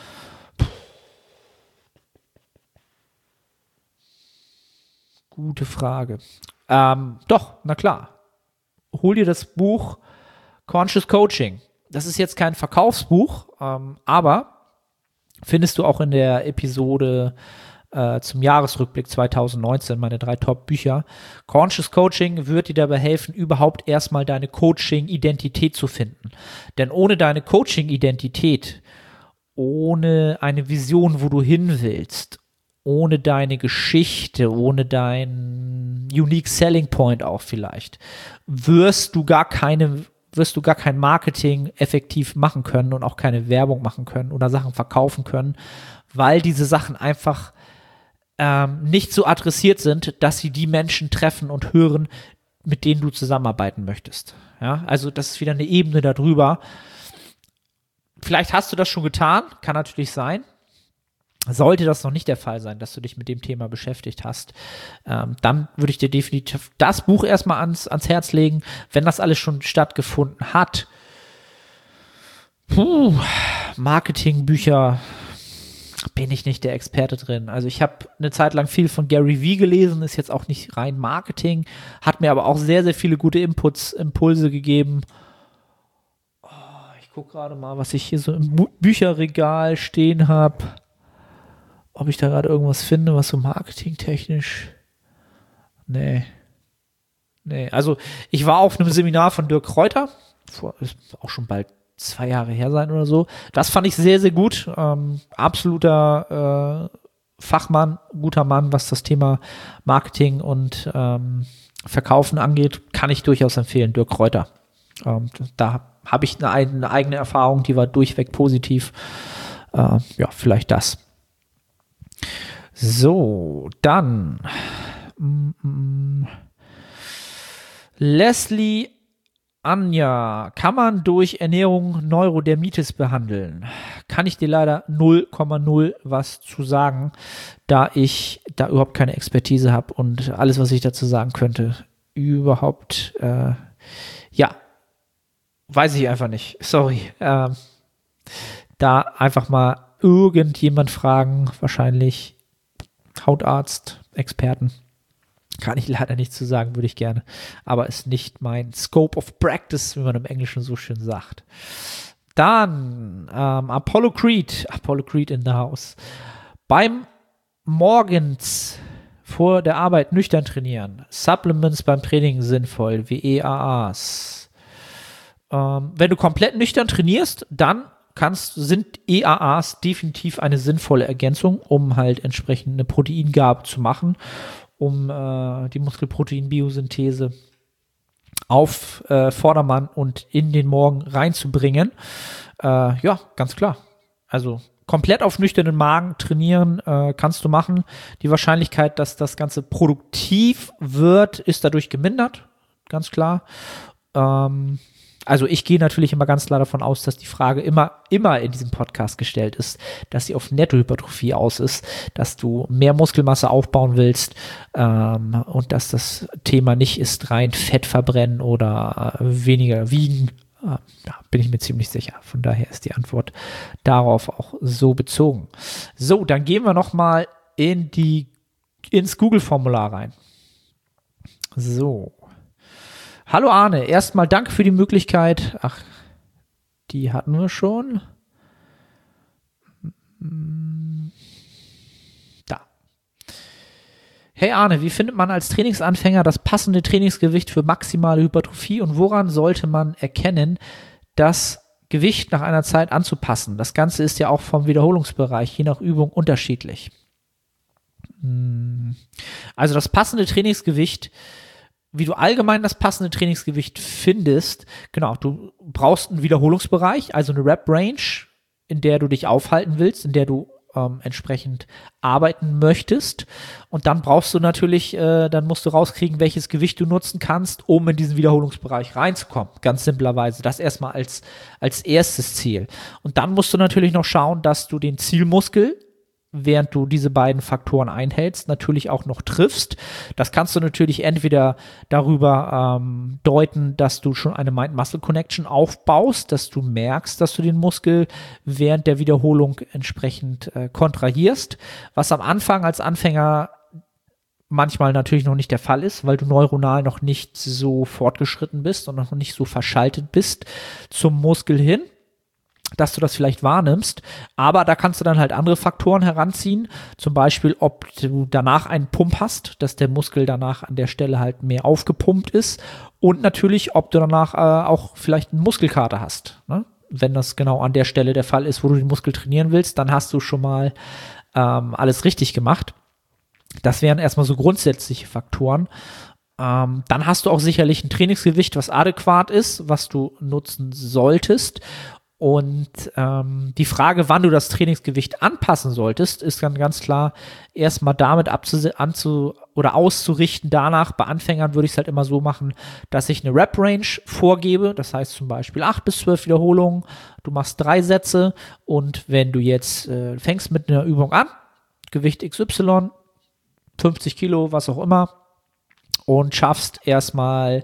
gute Frage. Ähm, doch, na klar. Hol dir das Buch Conscious Coaching. Das ist jetzt kein Verkaufsbuch, ähm, aber findest du auch in der Episode äh, zum Jahresrückblick zwanzig neunzehn, meine drei Top-Bücher. Conscious Coaching wird dir dabei helfen, überhaupt erstmal deine Coaching-Identität zu finden. Denn ohne deine Coaching-Identität, ohne eine Vision, wo du hin willst, ohne deine Geschichte, ohne deinen Unique Selling Point auch vielleicht, wirst du gar keine wirst du gar kein Marketing effektiv machen können und auch keine Werbung machen können oder Sachen verkaufen können, weil diese Sachen einfach ähm, nicht so adressiert sind, dass sie die Menschen treffen und hören, mit denen du zusammenarbeiten möchtest. Ja, also das ist wieder eine Ebene darüber. Vielleicht hast du das schon getan, kann natürlich sein. Sollte das noch nicht der Fall sein, dass du dich mit dem Thema beschäftigt hast, ähm, dann würde ich dir definitiv das Buch erstmal ans, ans Herz legen. Wenn das alles schon stattgefunden hat, puh, Marketingbücher, bin ich nicht der Experte drin. Also ich habe eine Zeit lang viel von Gary Vee gelesen, ist jetzt auch nicht rein Marketing, hat mir aber auch sehr, sehr viele gute Inputs, Impulse gegeben. Oh, ich gucke gerade mal, was ich hier so im Bu- Bücherregal stehen habe. Ob ich da gerade irgendwas finde, was so marketingtechnisch. Nee. Nee. Also, ich war auf einem Seminar von Dirk Kräuter. Vor, ist auch schon bald zwei Jahre her sein oder so. Das fand ich sehr, sehr gut. Ähm, absoluter äh, Fachmann, guter Mann, was das Thema Marketing und ähm, Verkaufen angeht. Kann ich durchaus empfehlen, Dirk Kräuter. Ähm, da habe ich eine, eine eigene Erfahrung, die war durchweg positiv. Äh, ja, vielleicht das. So, dann mm, mm, Leslie Anja, kann man durch Ernährung Neurodermitis behandeln? Kann ich dir leider null Komma null was zu sagen, da ich da überhaupt keine Expertise habe und alles, was ich dazu sagen könnte, überhaupt, äh, ja, weiß ich einfach nicht. Sorry. Äh, da einfach mal irgendjemand fragen, wahrscheinlich Hautarzt, Experten. Kann ich leider nicht zu sagen, würde ich gerne. Aber ist nicht mein Scope of Practice, wie man im Englischen so schön sagt. Dann ähm, Apollo Creed. Apollo Creed in the house. Beim morgens vor der Arbeit nüchtern trainieren. Supplements beim Training sinnvoll, wie E A As. Ähm, wenn du komplett nüchtern trainierst, dann kannst, sind E A As definitiv eine sinnvolle Ergänzung, um halt entsprechend eine Proteingabe zu machen, um äh, die Muskelproteinbiosynthese auf äh, Vordermann und in den Morgen reinzubringen. Äh, ja, ganz klar. Also komplett auf nüchternen Magen trainieren äh, kannst du machen. Die Wahrscheinlichkeit, dass das Ganze produktiv wird, ist dadurch gemindert. Ganz klar. Ähm, Also ich gehe natürlich immer ganz klar davon aus, dass die Frage immer, immer in diesem Podcast gestellt ist, dass sie auf Nettohypertrophie aus ist, dass du mehr Muskelmasse aufbauen willst ähm, und dass das Thema nicht ist rein Fett verbrennen oder äh, weniger wiegen. Äh, ja, bin ich mir ziemlich sicher. Von daher ist die Antwort darauf auch so bezogen. So, dann gehen wir nochmal in die, ins Google-Formular rein. So. Hallo Arne, erstmal danke für die Möglichkeit. Ach, die hatten wir schon. Da. Hey Arne, wie findet man als Trainingsanfänger das passende Trainingsgewicht für maximale Hypertrophie und woran sollte man erkennen, das Gewicht nach einer Zeit anzupassen? Das Ganze ist ja auch vom Wiederholungsbereich je nach Übung unterschiedlich. Also das passende Trainingsgewicht, wie du allgemein das passende Trainingsgewicht findest, genau, du brauchst einen Wiederholungsbereich, also eine Rep-Range, in der du dich aufhalten willst, in der du ähm, entsprechend arbeiten möchtest. Und dann brauchst du natürlich, äh, dann musst du rauskriegen, welches Gewicht du nutzen kannst, um in diesen Wiederholungsbereich reinzukommen. Ganz simplerweise. Das erstmal als, als erstes Ziel. Und dann musst du natürlich noch schauen, dass du den Zielmuskel, während du diese beiden Faktoren einhältst, natürlich auch noch triffst. Das kannst du natürlich entweder darüber ähm, deuten, dass du schon eine Mind-Muscle-Connection aufbaust, dass du merkst, dass du den Muskel während der Wiederholung entsprechend äh, kontrahierst, was am Anfang als Anfänger manchmal natürlich noch nicht der Fall ist, weil du neuronal noch nicht so fortgeschritten bist und noch nicht so verschaltet bist zum Muskel hin, dass du das vielleicht wahrnimmst, aber da kannst du dann halt andere Faktoren heranziehen, zum Beispiel, ob du danach einen Pump hast, dass der Muskel danach an der Stelle halt mehr aufgepumpt ist und natürlich, ob du danach äh, auch vielleicht einen Muskelkater hast, ne? Wenn das genau an der Stelle der Fall ist, wo du den Muskel trainieren willst, dann hast du schon mal ähm, alles richtig gemacht. Das wären erstmal so grundsätzliche Faktoren. Ähm, dann hast du auch sicherlich ein Trainingsgewicht, was adäquat ist, was du nutzen solltest. Und ähm, die Frage, wann du das Trainingsgewicht anpassen solltest, ist dann ganz klar erstmal damit abzu- anzu- oder auszurichten. Danach, bei Anfängern würde ich es halt immer so machen, dass ich eine Rep-Range vorgebe. Das heißt zum Beispiel acht bis zwölf Wiederholungen. Du machst drei Sätze und wenn du jetzt äh, fängst mit einer Übung an, Gewicht X Y, fünfzig Kilo, was auch immer, und schaffst erstmal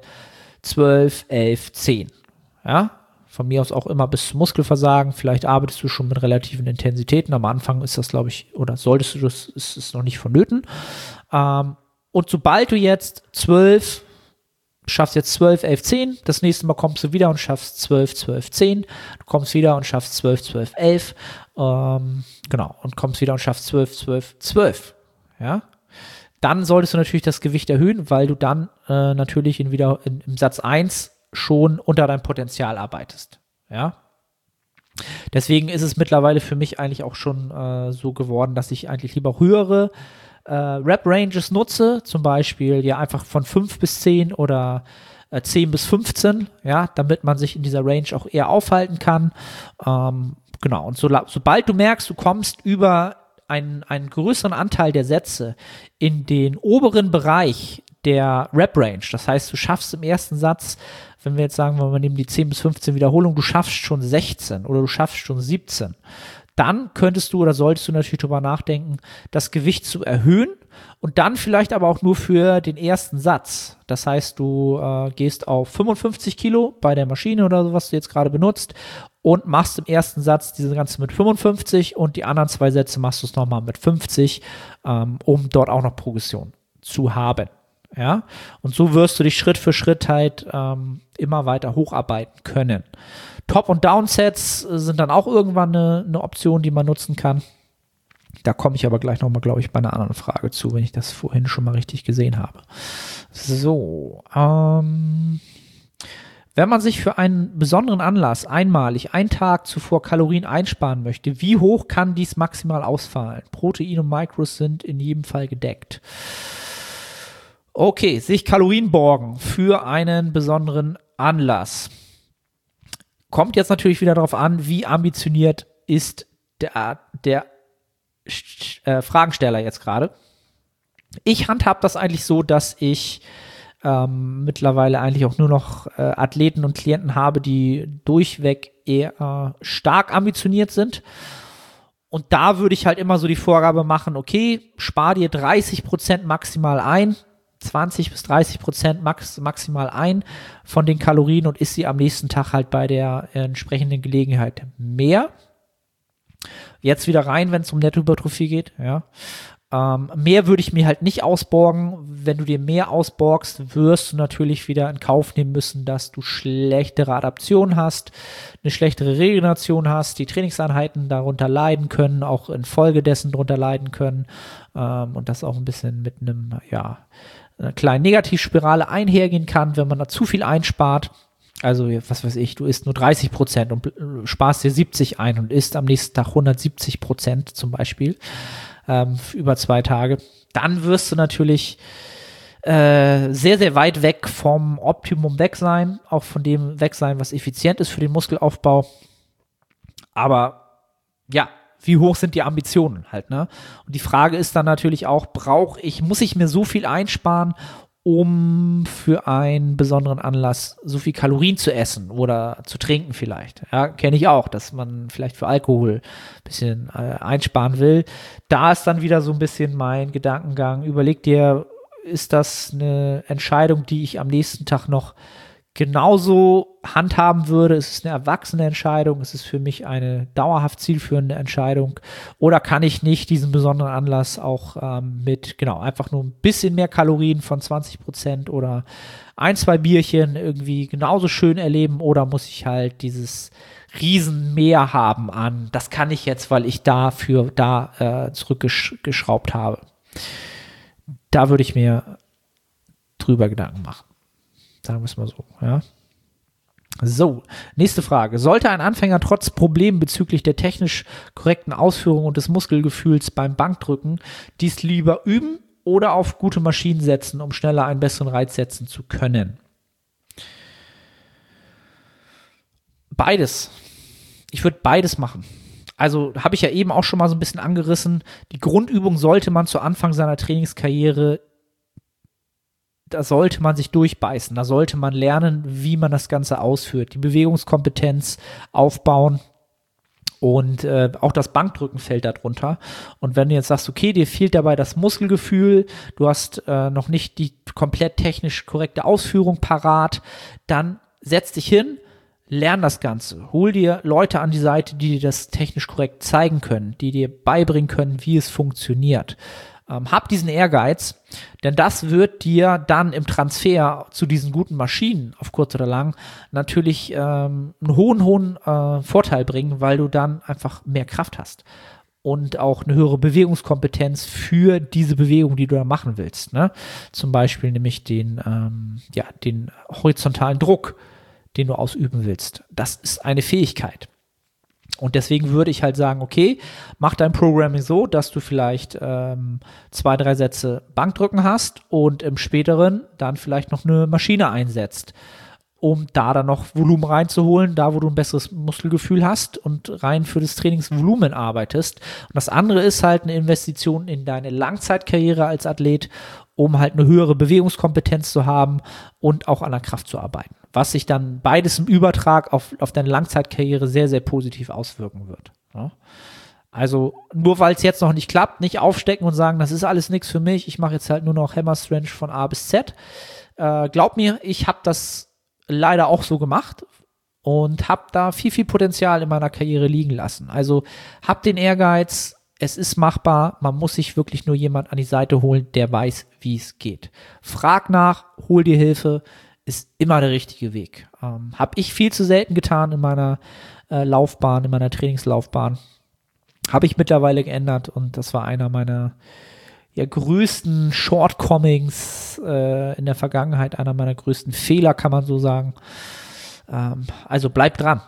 zwölf, elf, zehn. Ja, von mir aus auch immer bis zum Muskelversagen. Vielleicht arbeitest du schon mit relativen Intensitäten. Am Anfang ist das, glaube ich, oder solltest du das, ist es noch nicht vonnöten. Ähm, und sobald du jetzt zwölf, schaffst jetzt zwölf, elf, zehn, das nächste Mal kommst du wieder und schaffst zwölf, zwölf, zehn. Du kommst wieder und schaffst zwölf, zwölf, elf. Ähm, genau, und kommst wieder und schaffst zwölf, zwölf, zwölf. Ja. Dann solltest du natürlich das Gewicht erhöhen, weil du dann äh, natürlich in wieder in, im Satz eins schon unter deinem Potenzial arbeitest. Ja. Deswegen ist es mittlerweile für mich eigentlich auch schon äh, so geworden, dass ich eigentlich lieber höhere äh, Rep-Ranges nutze, zum Beispiel ja einfach von fünf bis zehn oder äh, zehn bis fünfzehn, ja, damit man sich in dieser Range auch eher aufhalten kann. Ähm, genau, und so, sobald du merkst, du kommst über einen, einen größeren Anteil der Sätze in den oberen Bereich der Rep-Range, das heißt, du schaffst im ersten Satz, wenn wir jetzt sagen, wir nehmen die zehn bis fünfzehn Wiederholungen, du schaffst schon sechzehn oder du schaffst schon siebzehn, dann könntest du oder solltest du natürlich darüber nachdenken, das Gewicht zu erhöhen und dann vielleicht aber auch nur für den ersten Satz. Das heißt, du äh, gehst auf fünfundfünfzig Kilo bei der Maschine oder so, was du jetzt gerade benutzt und machst im ersten Satz diese ganze mit fünfundfünfzig und die anderen zwei Sätze machst du es nochmal mit fünfzig, ähm, um dort auch noch Progression zu haben. Ja, und so wirst du dich Schritt für Schritt halt ähm, immer weiter hocharbeiten können. Top- und Downsets sind dann auch irgendwann eine, eine Option, die man nutzen kann. Da komme ich aber gleich nochmal, glaube ich, bei einer anderen Frage zu, wenn ich das vorhin schon mal richtig gesehen habe. So, ähm, wenn man sich für einen besonderen Anlass einmalig einen Tag zuvor Kalorien einsparen möchte, wie hoch kann dies maximal ausfallen? Protein und Makros sind in jedem Fall gedeckt. Okay, sich Kalorien borgen für einen besonderen Anlass. Kommt jetzt natürlich wieder darauf an, wie ambitioniert ist der, der äh, Fragensteller jetzt gerade. Ich handhab das eigentlich so, dass ich ähm, mittlerweile eigentlich auch nur noch äh, Athleten und Klienten habe, die durchweg eher äh, stark ambitioniert sind. Und da würde ich halt immer so die Vorgabe machen, okay, spar dir dreißig Prozent maximal ein, zwanzig bis dreißig Prozent max, maximal ein von den Kalorien und isst sie am nächsten Tag halt bei der äh, entsprechenden Gelegenheit mehr. Jetzt wieder rein, wenn es um Nettohypertrophie geht, ja. Ähm, mehr würde ich mir halt nicht ausborgen. Wenn du dir mehr ausborgst, wirst du natürlich wieder in Kauf nehmen müssen, dass du schlechtere Adaption hast, eine schlechtere Regeneration hast, die Trainingseinheiten darunter leiden können, auch infolgedessen darunter leiden können ähm, und das auch ein bisschen mit einem, ja, einer kleinen Negativspirale einhergehen kann, wenn man da zu viel einspart. Also, was weiß ich, du isst nur dreißig Prozent und sparst dir siebzig ein und isst am nächsten Tag hundertsiebzig Prozent zum Beispiel ähm, über zwei Tage. Dann wirst du natürlich äh, sehr, sehr weit weg vom Optimum weg sein, auch von dem weg sein, was effizient ist für den Muskelaufbau. Aber ja, wie hoch sind die Ambitionen halt, ne? Und die Frage ist dann natürlich auch, brauche ich, muss ich mir so viel einsparen, um für einen besonderen Anlass so viel Kalorien zu essen oder zu trinken vielleicht. Ja, kenne ich auch, dass man vielleicht für Alkohol ein bisschen äh, einsparen will. Da ist dann wieder so ein bisschen mein Gedankengang. Überleg dir, ist das eine Entscheidung, die ich am nächsten Tag noch genauso handhaben würde? Ist es eine erwachsene Entscheidung? Ist es für mich eine dauerhaft zielführende Entscheidung? Oder kann ich nicht diesen besonderen Anlass auch ähm, mit, genau, einfach nur ein bisschen mehr Kalorien von zwanzig Prozent oder ein, zwei Bierchen irgendwie genauso schön erleben? Oder muss ich halt dieses Riesenmehr haben an, das kann ich jetzt, weil ich dafür da äh, zurückgeschraubt habe? Da würde ich mir drüber Gedanken machen. Sagen wir es mal so, ja. So, nächste Frage. Sollte ein Anfänger trotz Problemen bezüglich der technisch korrekten Ausführung und des Muskelgefühls beim Bankdrücken dies lieber üben oder auf gute Maschinen setzen, um schneller einen besseren Reiz setzen zu können? Beides. Ich würde beides machen. Also habe ich ja eben auch schon mal so ein bisschen angerissen. Die Grundübung sollte man zu Anfang seiner Trainingskarriere, da sollte man sich durchbeißen. Da sollte man lernen, wie man das Ganze ausführt. Die Bewegungskompetenz aufbauen und äh, auch das Bankdrücken fällt darunter. Und wenn du jetzt sagst, okay, dir fehlt dabei das Muskelgefühl, du hast äh, noch nicht die komplett technisch korrekte Ausführung parat, dann setz dich hin, lern das Ganze. Hol dir Leute an die Seite, die dir das technisch korrekt zeigen können, die dir beibringen können, wie es funktioniert. Ähm, hab diesen Ehrgeiz, denn das wird dir dann im Transfer zu diesen guten Maschinen auf kurz oder lang natürlich ähm, einen hohen, hohen äh, Vorteil bringen, weil du dann einfach mehr Kraft hast und auch eine höhere Bewegungskompetenz für diese Bewegung, die du da machen willst. Ne? Zum Beispiel nämlich den, ähm, ja, den horizontalen Druck, den du ausüben willst. Das ist eine Fähigkeit. Und deswegen würde ich halt sagen, okay, mach dein Programming so, dass du vielleicht ähm, zwei, drei Sätze Bankdrücken hast und im späteren dann vielleicht noch eine Maschine einsetzt, um da dann noch Volumen reinzuholen, da wo du ein besseres Muskelgefühl hast und rein für das Trainingsvolumen arbeitest. Und das andere ist halt eine Investition in deine Langzeitkarriere als Athlet, um halt eine höhere Bewegungskompetenz zu haben und auch an der Kraft zu arbeiten. Was sich dann beides im Übertrag auf, auf deine Langzeitkarriere sehr, sehr positiv auswirken wird. Ja? Also nur weil es jetzt noch nicht klappt, nicht aufstecken und sagen, das ist alles nichts für mich, ich mache jetzt halt nur noch Hammer Strength von A bis Z. Äh, glaub mir, ich habe das leider auch so gemacht und habe da viel, viel Potenzial in meiner Karriere liegen lassen. Also hab den Ehrgeiz, es ist machbar, man muss sich wirklich nur jemand an die Seite holen, der weiß, wie es geht. Frag nach, hol dir Hilfe, ist immer der richtige Weg. Ähm, habe ich viel zu selten getan in meiner äh, Laufbahn, in meiner Trainingslaufbahn. Habe ich mittlerweile geändert und das war einer meiner ja, größten Shortcomings äh, in der Vergangenheit, einer meiner größten Fehler, kann man so sagen. Ähm, also bleib dran.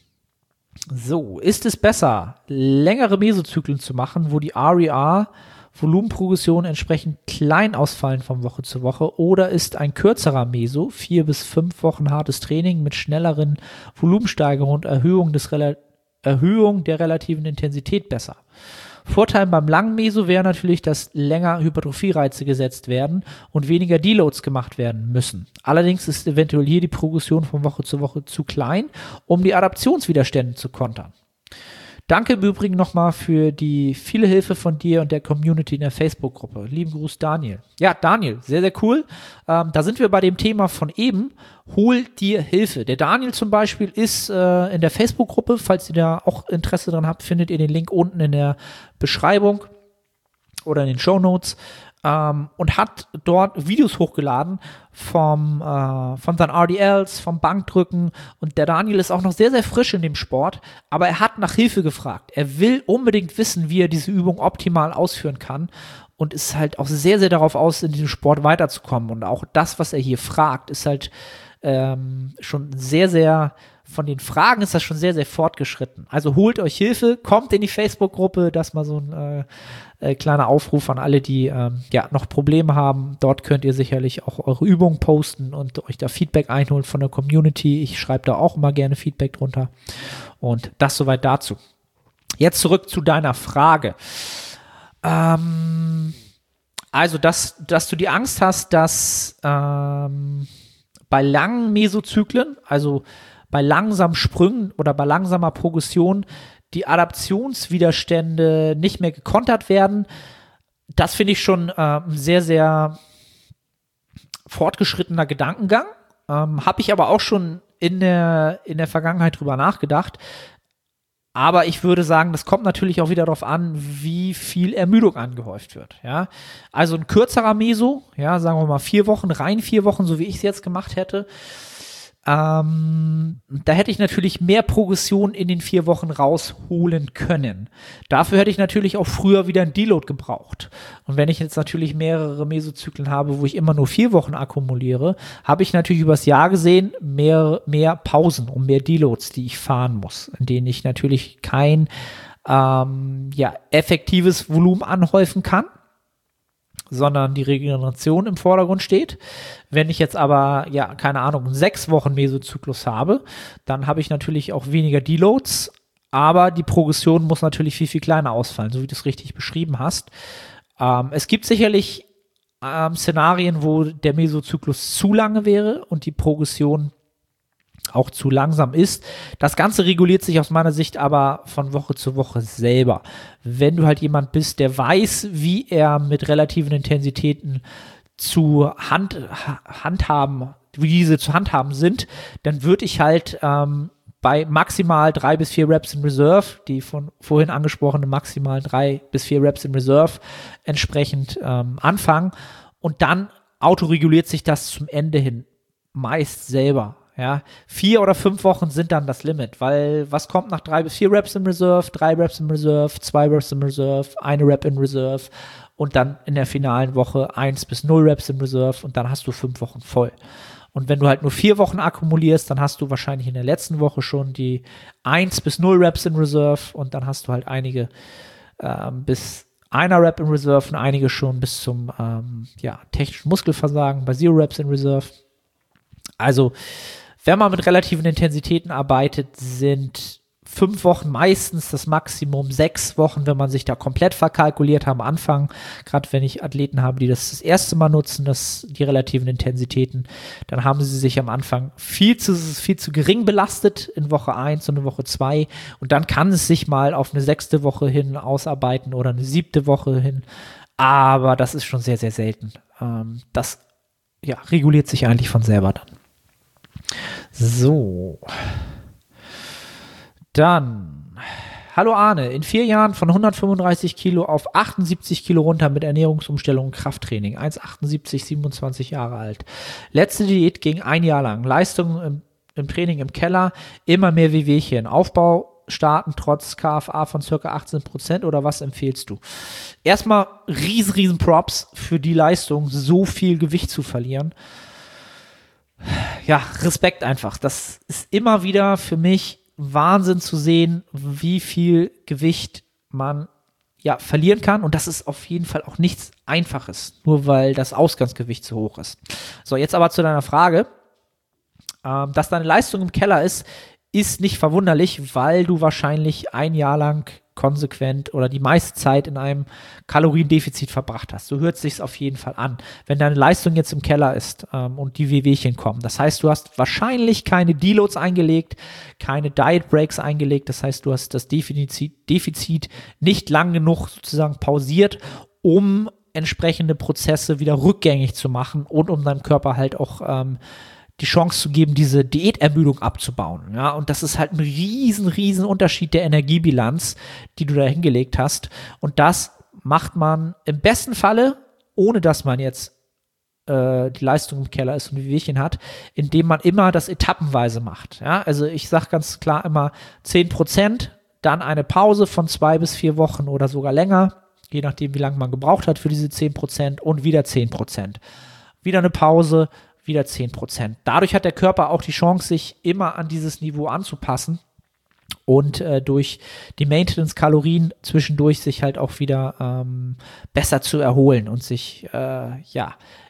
So, ist es besser, längere Mesozyklen zu machen, wo die R E R Volumenprogression entsprechend klein ausfallen von Woche zu Woche, oder ist ein kürzerer Meso, vier bis fünf Wochen hartes Training mit schnelleren Volumensteigerungen und Erhöhung, des Rel- Erhöhung der relativen Intensität besser? Vorteil beim langen Meso wäre natürlich, dass länger Hypertrophie-Reize gesetzt werden und weniger Deloads gemacht werden müssen. Allerdings ist eventuell hier die Progression von Woche zu Woche zu klein, um die Adaptionswiderstände zu kontern. Danke im Übrigen nochmal für die viele Hilfe von dir und der Community in der Facebook-Gruppe. Lieben Gruß, Daniel. Ja, Daniel, sehr, sehr cool. Ähm, da sind wir bei dem Thema von eben. Hol dir Hilfe. Der Daniel zum Beispiel ist äh, in der Facebook-Gruppe. Falls ihr da auch Interesse dran habt, findet ihr den Link unten in der Beschreibung oder in den Shownotes. Ähm, und hat dort Videos hochgeladen vom, äh, von seinen R D Ls, vom Bankdrücken, und der Daniel ist auch noch sehr, sehr frisch in dem Sport, aber er hat nach Hilfe gefragt. Er will unbedingt wissen, wie er diese Übung optimal ausführen kann und ist halt auch sehr, sehr darauf aus, in diesem Sport weiterzukommen, und auch das, was er hier fragt, ist halt ähm, schon sehr, sehr von den Fragen ist das schon sehr, sehr fortgeschritten. Also holt euch Hilfe, kommt in die Facebook-Gruppe, das mal so ein äh, äh, kleiner Aufruf an alle, die ähm, ja noch Probleme haben. Dort könnt ihr sicherlich auch eure Übungen posten und euch da Feedback einholen von der Community. Ich schreibe da auch immer gerne Feedback drunter. Und das soweit dazu. Jetzt zurück zu deiner Frage. Ähm, also, dass, dass du die Angst hast, dass ähm, bei langen Mesozyklen, also bei langsamen Sprüngen oder bei langsamer Progression, die Adaptionswiderstände nicht mehr gekontert werden. Das finde ich schon äh, ein sehr, sehr fortgeschrittener Gedankengang. Ähm, Habe ich aber auch schon in der, in der Vergangenheit drüber nachgedacht. Aber ich würde sagen, das kommt natürlich auch wieder darauf an, wie viel Ermüdung angehäuft wird. Ja? Also ein kürzerer Meso, ja, sagen wir mal vier Wochen, rein vier Wochen, so wie ich es jetzt gemacht hätte, Ähm, da hätte ich natürlich mehr Progression in den vier Wochen rausholen können. Dafür hätte ich natürlich auch früher wieder ein Deload gebraucht. Und wenn ich jetzt natürlich mehrere Mesozyklen habe, wo ich immer nur vier Wochen akkumuliere, habe ich natürlich übers Jahr gesehen mehr, mehr Pausen und mehr Deloads, die ich fahren muss, in denen ich natürlich kein ähm, ja, effektives Volumen anhäufen kann, sondern die Regeneration im Vordergrund steht. Wenn ich jetzt aber, ja, keine Ahnung, einen sechs Wochen Mesozyklus habe, dann habe ich natürlich auch weniger Deloads, aber die Progression muss natürlich viel, viel kleiner ausfallen, so wie du es richtig beschrieben hast. Ähm, es gibt sicherlich ähm, Szenarien, wo der Mesozyklus zu lange wäre und die Progression auch zu langsam ist. Das Ganze reguliert sich aus meiner Sicht aber von Woche zu Woche selber. Wenn du halt jemand bist, der weiß, wie er mit relativen Intensitäten zu Hand, handhaben, wie diese zu handhaben sind, dann würde ich halt ähm, bei maximal drei bis vier Reps in Reserve, die von vorhin angesprochene maximal drei bis vier Reps in Reserve entsprechend ähm, anfangen und dann autoreguliert sich das zum Ende hin meist selber. Ja, vier oder fünf Wochen sind dann das Limit, weil was kommt nach drei bis vier Reps in Reserve, drei Reps in Reserve, zwei Reps in Reserve, eine Rep in Reserve und dann in der finalen Woche eins bis null Reps in Reserve und dann hast du fünf Wochen voll. Und wenn du halt nur vier Wochen akkumulierst, dann hast du wahrscheinlich in der letzten Woche schon die eins bis null Reps in Reserve und dann hast du halt einige ähm, bis einer Rep in Reserve und einige schon bis zum ähm, ja, technischen Muskelversagen bei Zero Reps in Reserve. Also wenn man mit relativen Intensitäten arbeitet, sind fünf Wochen meistens das Maximum, sechs Wochen, wenn man sich da komplett verkalkuliert hat am Anfang. Gerade wenn ich Athleten habe, die das das erste Mal nutzen, das, die relativen Intensitäten, dann haben sie sich am Anfang viel zu, viel zu gering belastet in Woche eins und in Woche zwei. Und dann kann es sich mal auf eine sechste Woche hin ausarbeiten oder eine siebte Woche hin. Aber das ist schon sehr, sehr selten. Ähm, das ja, reguliert sich eigentlich von selber dann. So, dann, hallo Arne, in vier Jahren von hundertfünfunddreißig Kilo auf achtundsiebzig Kilo runter mit Ernährungsumstellung und Krafttraining, eins Komma achtundsiebzig, siebenundzwanzig Jahre alt. Letzte Diät ging ein Jahr lang, Leistung im, im Training im Keller, immer mehr Wehwehchen, Aufbau starten trotz K F A von circa achtzehn Prozent oder was empfehlst du? Erstmal riesen, riesen Props für die Leistung, so viel Gewicht zu verlieren. Ja, Respekt einfach. Das ist immer wieder für mich Wahnsinn zu sehen, wie viel Gewicht man ja verlieren kann. Und das ist auf jeden Fall auch nichts Einfaches, nur weil das Ausgangsgewicht zu hoch ist. So, jetzt aber zu deiner Frage. Ähm, dass deine Leistung im Keller ist, ist nicht verwunderlich, weil du wahrscheinlich ein Jahr lang konsequent oder die meiste Zeit in einem Kaloriendefizit verbracht hast. So hört es sich auf jeden Fall an. Wenn deine Leistung jetzt im Keller ist ähm, und die Wehwehchen kommen, das heißt, du hast wahrscheinlich keine Deloads eingelegt, keine Diet Breaks eingelegt, das heißt, du hast das Defizit, Defizit nicht lang genug sozusagen pausiert, um entsprechende Prozesse wieder rückgängig zu machen und um deinem Körper halt auch ähm, die Chance zu geben, diese Diätermüdung abzubauen. Ja, und das ist halt ein riesen, riesen Unterschied der Energiebilanz, die du da hingelegt hast. Und das macht man im besten Falle, ohne dass man jetzt äh, die Leistung im Keller ist und die Wehwehchen hat, indem man immer das etappenweise macht. Ja, also ich sage ganz klar immer zehn Prozent, dann eine Pause von zwei bis vier Wochen oder sogar länger, je nachdem, wie lange man gebraucht hat für diese zehn Prozent und wieder zehn Prozent. Wieder eine Pause, wieder zehn Prozent. Dadurch hat der Körper auch die Chance, sich immer an dieses Niveau anzupassen und äh, durch die Maintenance-Kalorien zwischendurch sich halt auch wieder ähm, besser zu erholen und sich äh, ja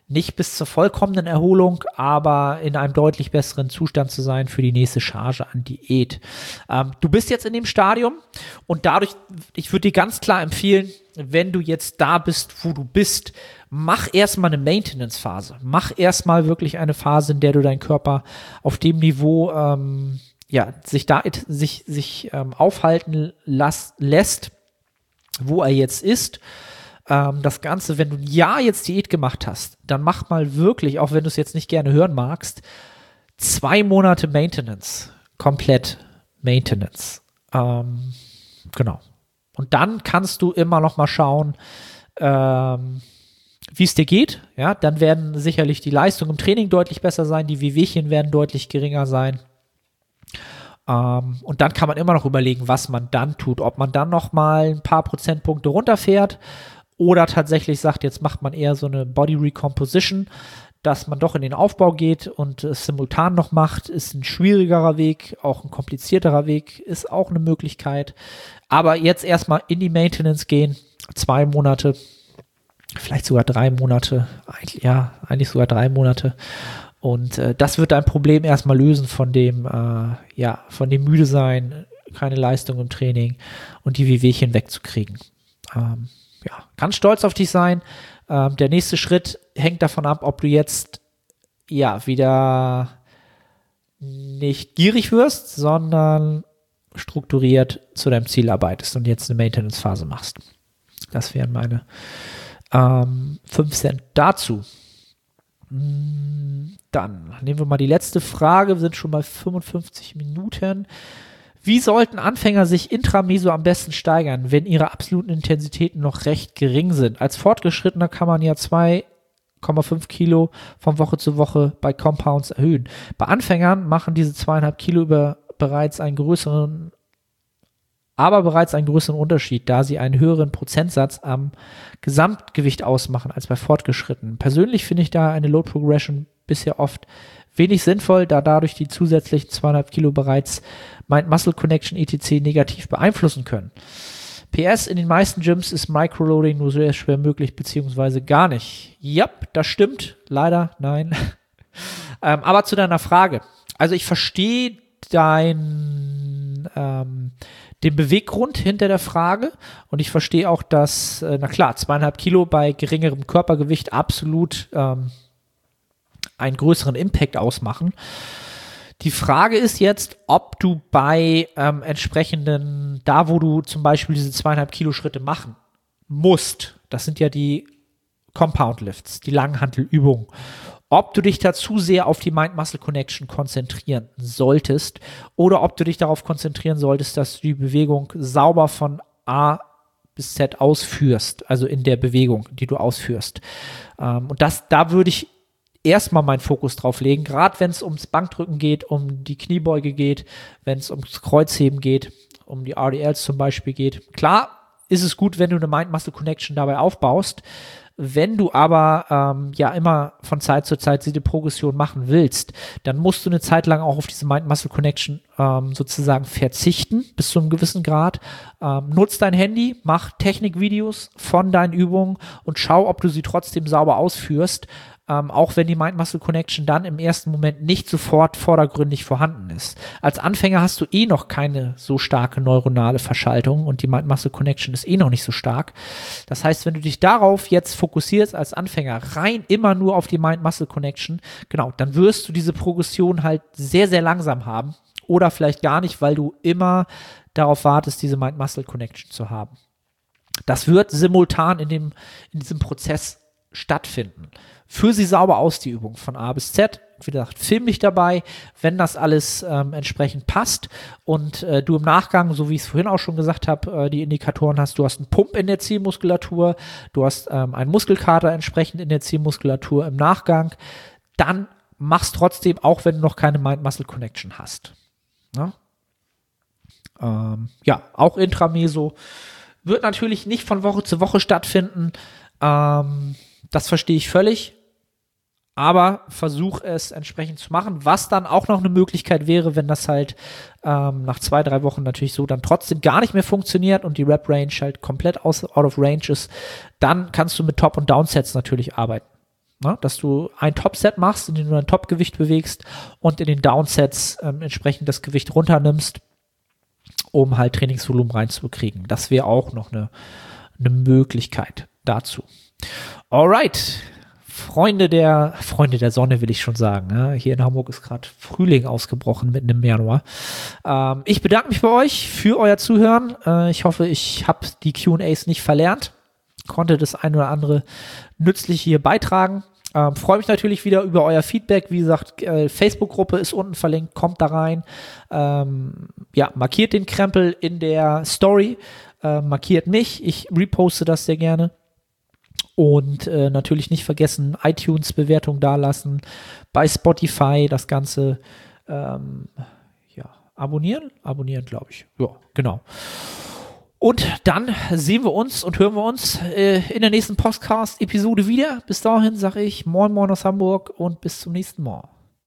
nicht bis zur vollkommenen Erholung, aber in einem deutlich besseren Zustand zu sein für die nächste Charge an Diät. Ähm, du bist jetzt in dem Stadium und dadurch, ich würde dir ganz klar empfehlen, wenn du jetzt da bist, wo du bist, mach erstmal eine Maintenance-Phase. Mach erstmal wirklich eine Phase, in der du deinen Körper auf dem Niveau ähm, ja, sich da sich, sich ähm, aufhalten las, lässt, wo er jetzt ist. Ähm, das Ganze, wenn du ein Jahr jetzt Diät gemacht hast, dann mach mal wirklich, auch wenn du es jetzt nicht gerne hören magst, zwei Monate Maintenance. Komplett Maintenance. Ähm, genau. Und dann kannst du immer noch mal schauen, ähm, wie es dir geht. Ja, dann werden sicherlich die Leistungen im Training deutlich besser sein, die Wehwehchen werden deutlich geringer sein. Um, und dann kann man immer noch überlegen, was man dann tut, ob man dann noch mal ein paar Prozentpunkte runterfährt oder tatsächlich sagt, jetzt macht man eher so eine Body Recomposition, dass man doch in den Aufbau geht und es simultan noch macht, ist ein schwierigerer Weg, auch ein komplizierterer Weg, ist auch eine Möglichkeit. Aber jetzt erstmal in die Maintenance gehen, zwei Monate, vielleicht sogar drei Monate, eigentlich, ja, eigentlich sogar drei Monate. Und äh, das wird dein Problem erstmal lösen von dem, äh, ja, von dem müde sein, keine Leistung im Training und die Wehwehchen wegzukriegen. Ähm, ja, kannst stolz auf dich sein. Ähm, der nächste Schritt hängt davon ab, ob du jetzt, ja, wieder nicht gierig wirst, sondern strukturiert zu deinem Ziel arbeitest und jetzt eine Maintenance-Phase machst. Das wären meine ähm, fünf Cent dazu. Dann nehmen wir mal die letzte Frage, wir sind schon bei fünfundfünfzig Minuten. Wie sollten Anfänger sich intrameso am besten steigern, wenn ihre absoluten Intensitäten noch recht gering sind? Als Fortgeschrittener kann man ja zwei Komma fünf Kilo von Woche zu Woche bei Compounds erhöhen. Bei Anfängern machen diese zweieinhalb Kilo über bereits einen größeren aber bereits einen größeren Unterschied, da sie einen höheren Prozentsatz am Gesamtgewicht ausmachen als bei Fortgeschrittenen. Persönlich finde ich da eine Load Progression bisher oft wenig sinnvoll, da dadurch die zusätzlichen zweieinhalb Kilo bereits Mind-Muscle Connection et cetera negativ beeinflussen können. P S, in den meisten Gyms ist Microloading nur sehr schwer möglich, beziehungsweise gar nicht. Ja, das stimmt. Leider, nein. ähm, aber zu deiner Frage. Also ich verstehe dein ähm, den Beweggrund hinter der Frage und ich verstehe auch, dass, äh, na klar, zweieinhalb Kilo bei geringerem Körpergewicht absolut ähm, einen größeren Impact ausmachen. Die Frage ist jetzt, ob du bei ähm, entsprechenden, da wo du zum Beispiel diese zweieinhalb Kilo Schritte machen musst, das sind ja die Compound Lifts, die Langhantelübungen, ob du dich da zu sehr auf die Mind-Muscle-Connection konzentrieren solltest oder ob du dich darauf konzentrieren solltest, dass du die Bewegung sauber von A bis Z ausführst, also in der Bewegung, die du ausführst. Ähm, und das, da würde ich erstmal meinen Fokus drauf legen, gerade wenn es ums Bankdrücken geht, um die Kniebeuge geht, wenn es ums Kreuzheben geht, um die R D Ls zum Beispiel geht. Klar ist es gut, wenn du eine Mind-Muscle-Connection dabei aufbaust. Wenn du aber ähm, ja immer von Zeit zu Zeit diese Progression machen willst, dann musst du eine Zeit lang auch auf diese Mind-Muscle-Connection ähm, sozusagen verzichten, bis zu einem gewissen Grad. Ähm, nutz dein Handy, mach Technikvideos von deinen Übungen und schau, ob du sie trotzdem sauber ausführst, ähm, auch wenn die Mind-Muscle-Connection dann im ersten Moment nicht sofort vordergründig vorhanden ist. Als Anfänger hast du eh noch keine so starke neuronale Verschaltung und die Mind-Muscle-Connection ist eh noch nicht so stark. Das heißt, wenn du dich darauf jetzt fokussierst als Anfänger, rein immer nur auf die Mind-Muscle-Connection, genau, dann wirst du diese Progression halt sehr, sehr langsam haben oder vielleicht gar nicht, weil du immer darauf wartest, diese Mind-Muscle-Connection zu haben. Das wird simultan in dem, in diesem Prozess stattfinden. Führ sie sauber aus, die Übung von A bis Z. Wie gesagt, film dich dabei, wenn das alles ähm, entsprechend passt und äh, du im Nachgang, so wie ich es vorhin auch schon gesagt habe, äh, die Indikatoren hast, du hast einen Pump in der Zielmuskulatur, du hast ähm, einen Muskelkater entsprechend in der Zielmuskulatur im Nachgang, dann mach's trotzdem, auch wenn du noch keine Mind-Muscle-Connection hast. Ja? Ähm, ja, auch Intrameso wird natürlich nicht von Woche zu Woche stattfinden. Ähm, das verstehe ich völlig. Aber versuch es entsprechend zu machen, was dann auch noch eine Möglichkeit wäre, wenn das halt ähm, nach zwei, drei Wochen natürlich so dann trotzdem gar nicht mehr funktioniert und die Rep-Range halt komplett aus, out of range ist, dann kannst du mit Top- und Downsets natürlich arbeiten. Ne? Dass du ein Top-Set machst, in dem du ein Top-Gewicht bewegst und in den Downsets ähm, entsprechend das Gewicht runternimmst, um halt Trainingsvolumen reinzukriegen. Das wäre auch noch eine, eine Möglichkeit dazu. Alright, Freunde der, Freunde der Sonne will ich schon sagen. Ne? Hier in Hamburg ist gerade Frühling ausgebrochen mitten im Januar. Ähm, ich bedanke mich bei euch für euer Zuhören. Äh, ich hoffe, ich habe die Q und A's nicht verlernt. Konnte das ein oder andere nützlich hier beitragen. Ähm, freue mich natürlich wieder über euer Feedback. Wie gesagt, äh, Facebook-Gruppe ist unten verlinkt, kommt da rein. Ähm, ja, markiert den Krempel in der Story, äh, markiert mich. Ich reposte das sehr gerne. Und äh, natürlich nicht vergessen, iTunes-Bewertung dalassen, bei Spotify das Ganze ähm, ja, abonnieren. Abonnieren, glaube ich. Ja, genau. Und dann sehen wir uns und hören wir uns äh, in der nächsten Podcast-Episode wieder. Bis dahin sage ich Moin Moin aus Hamburg und bis zum nächsten Mal.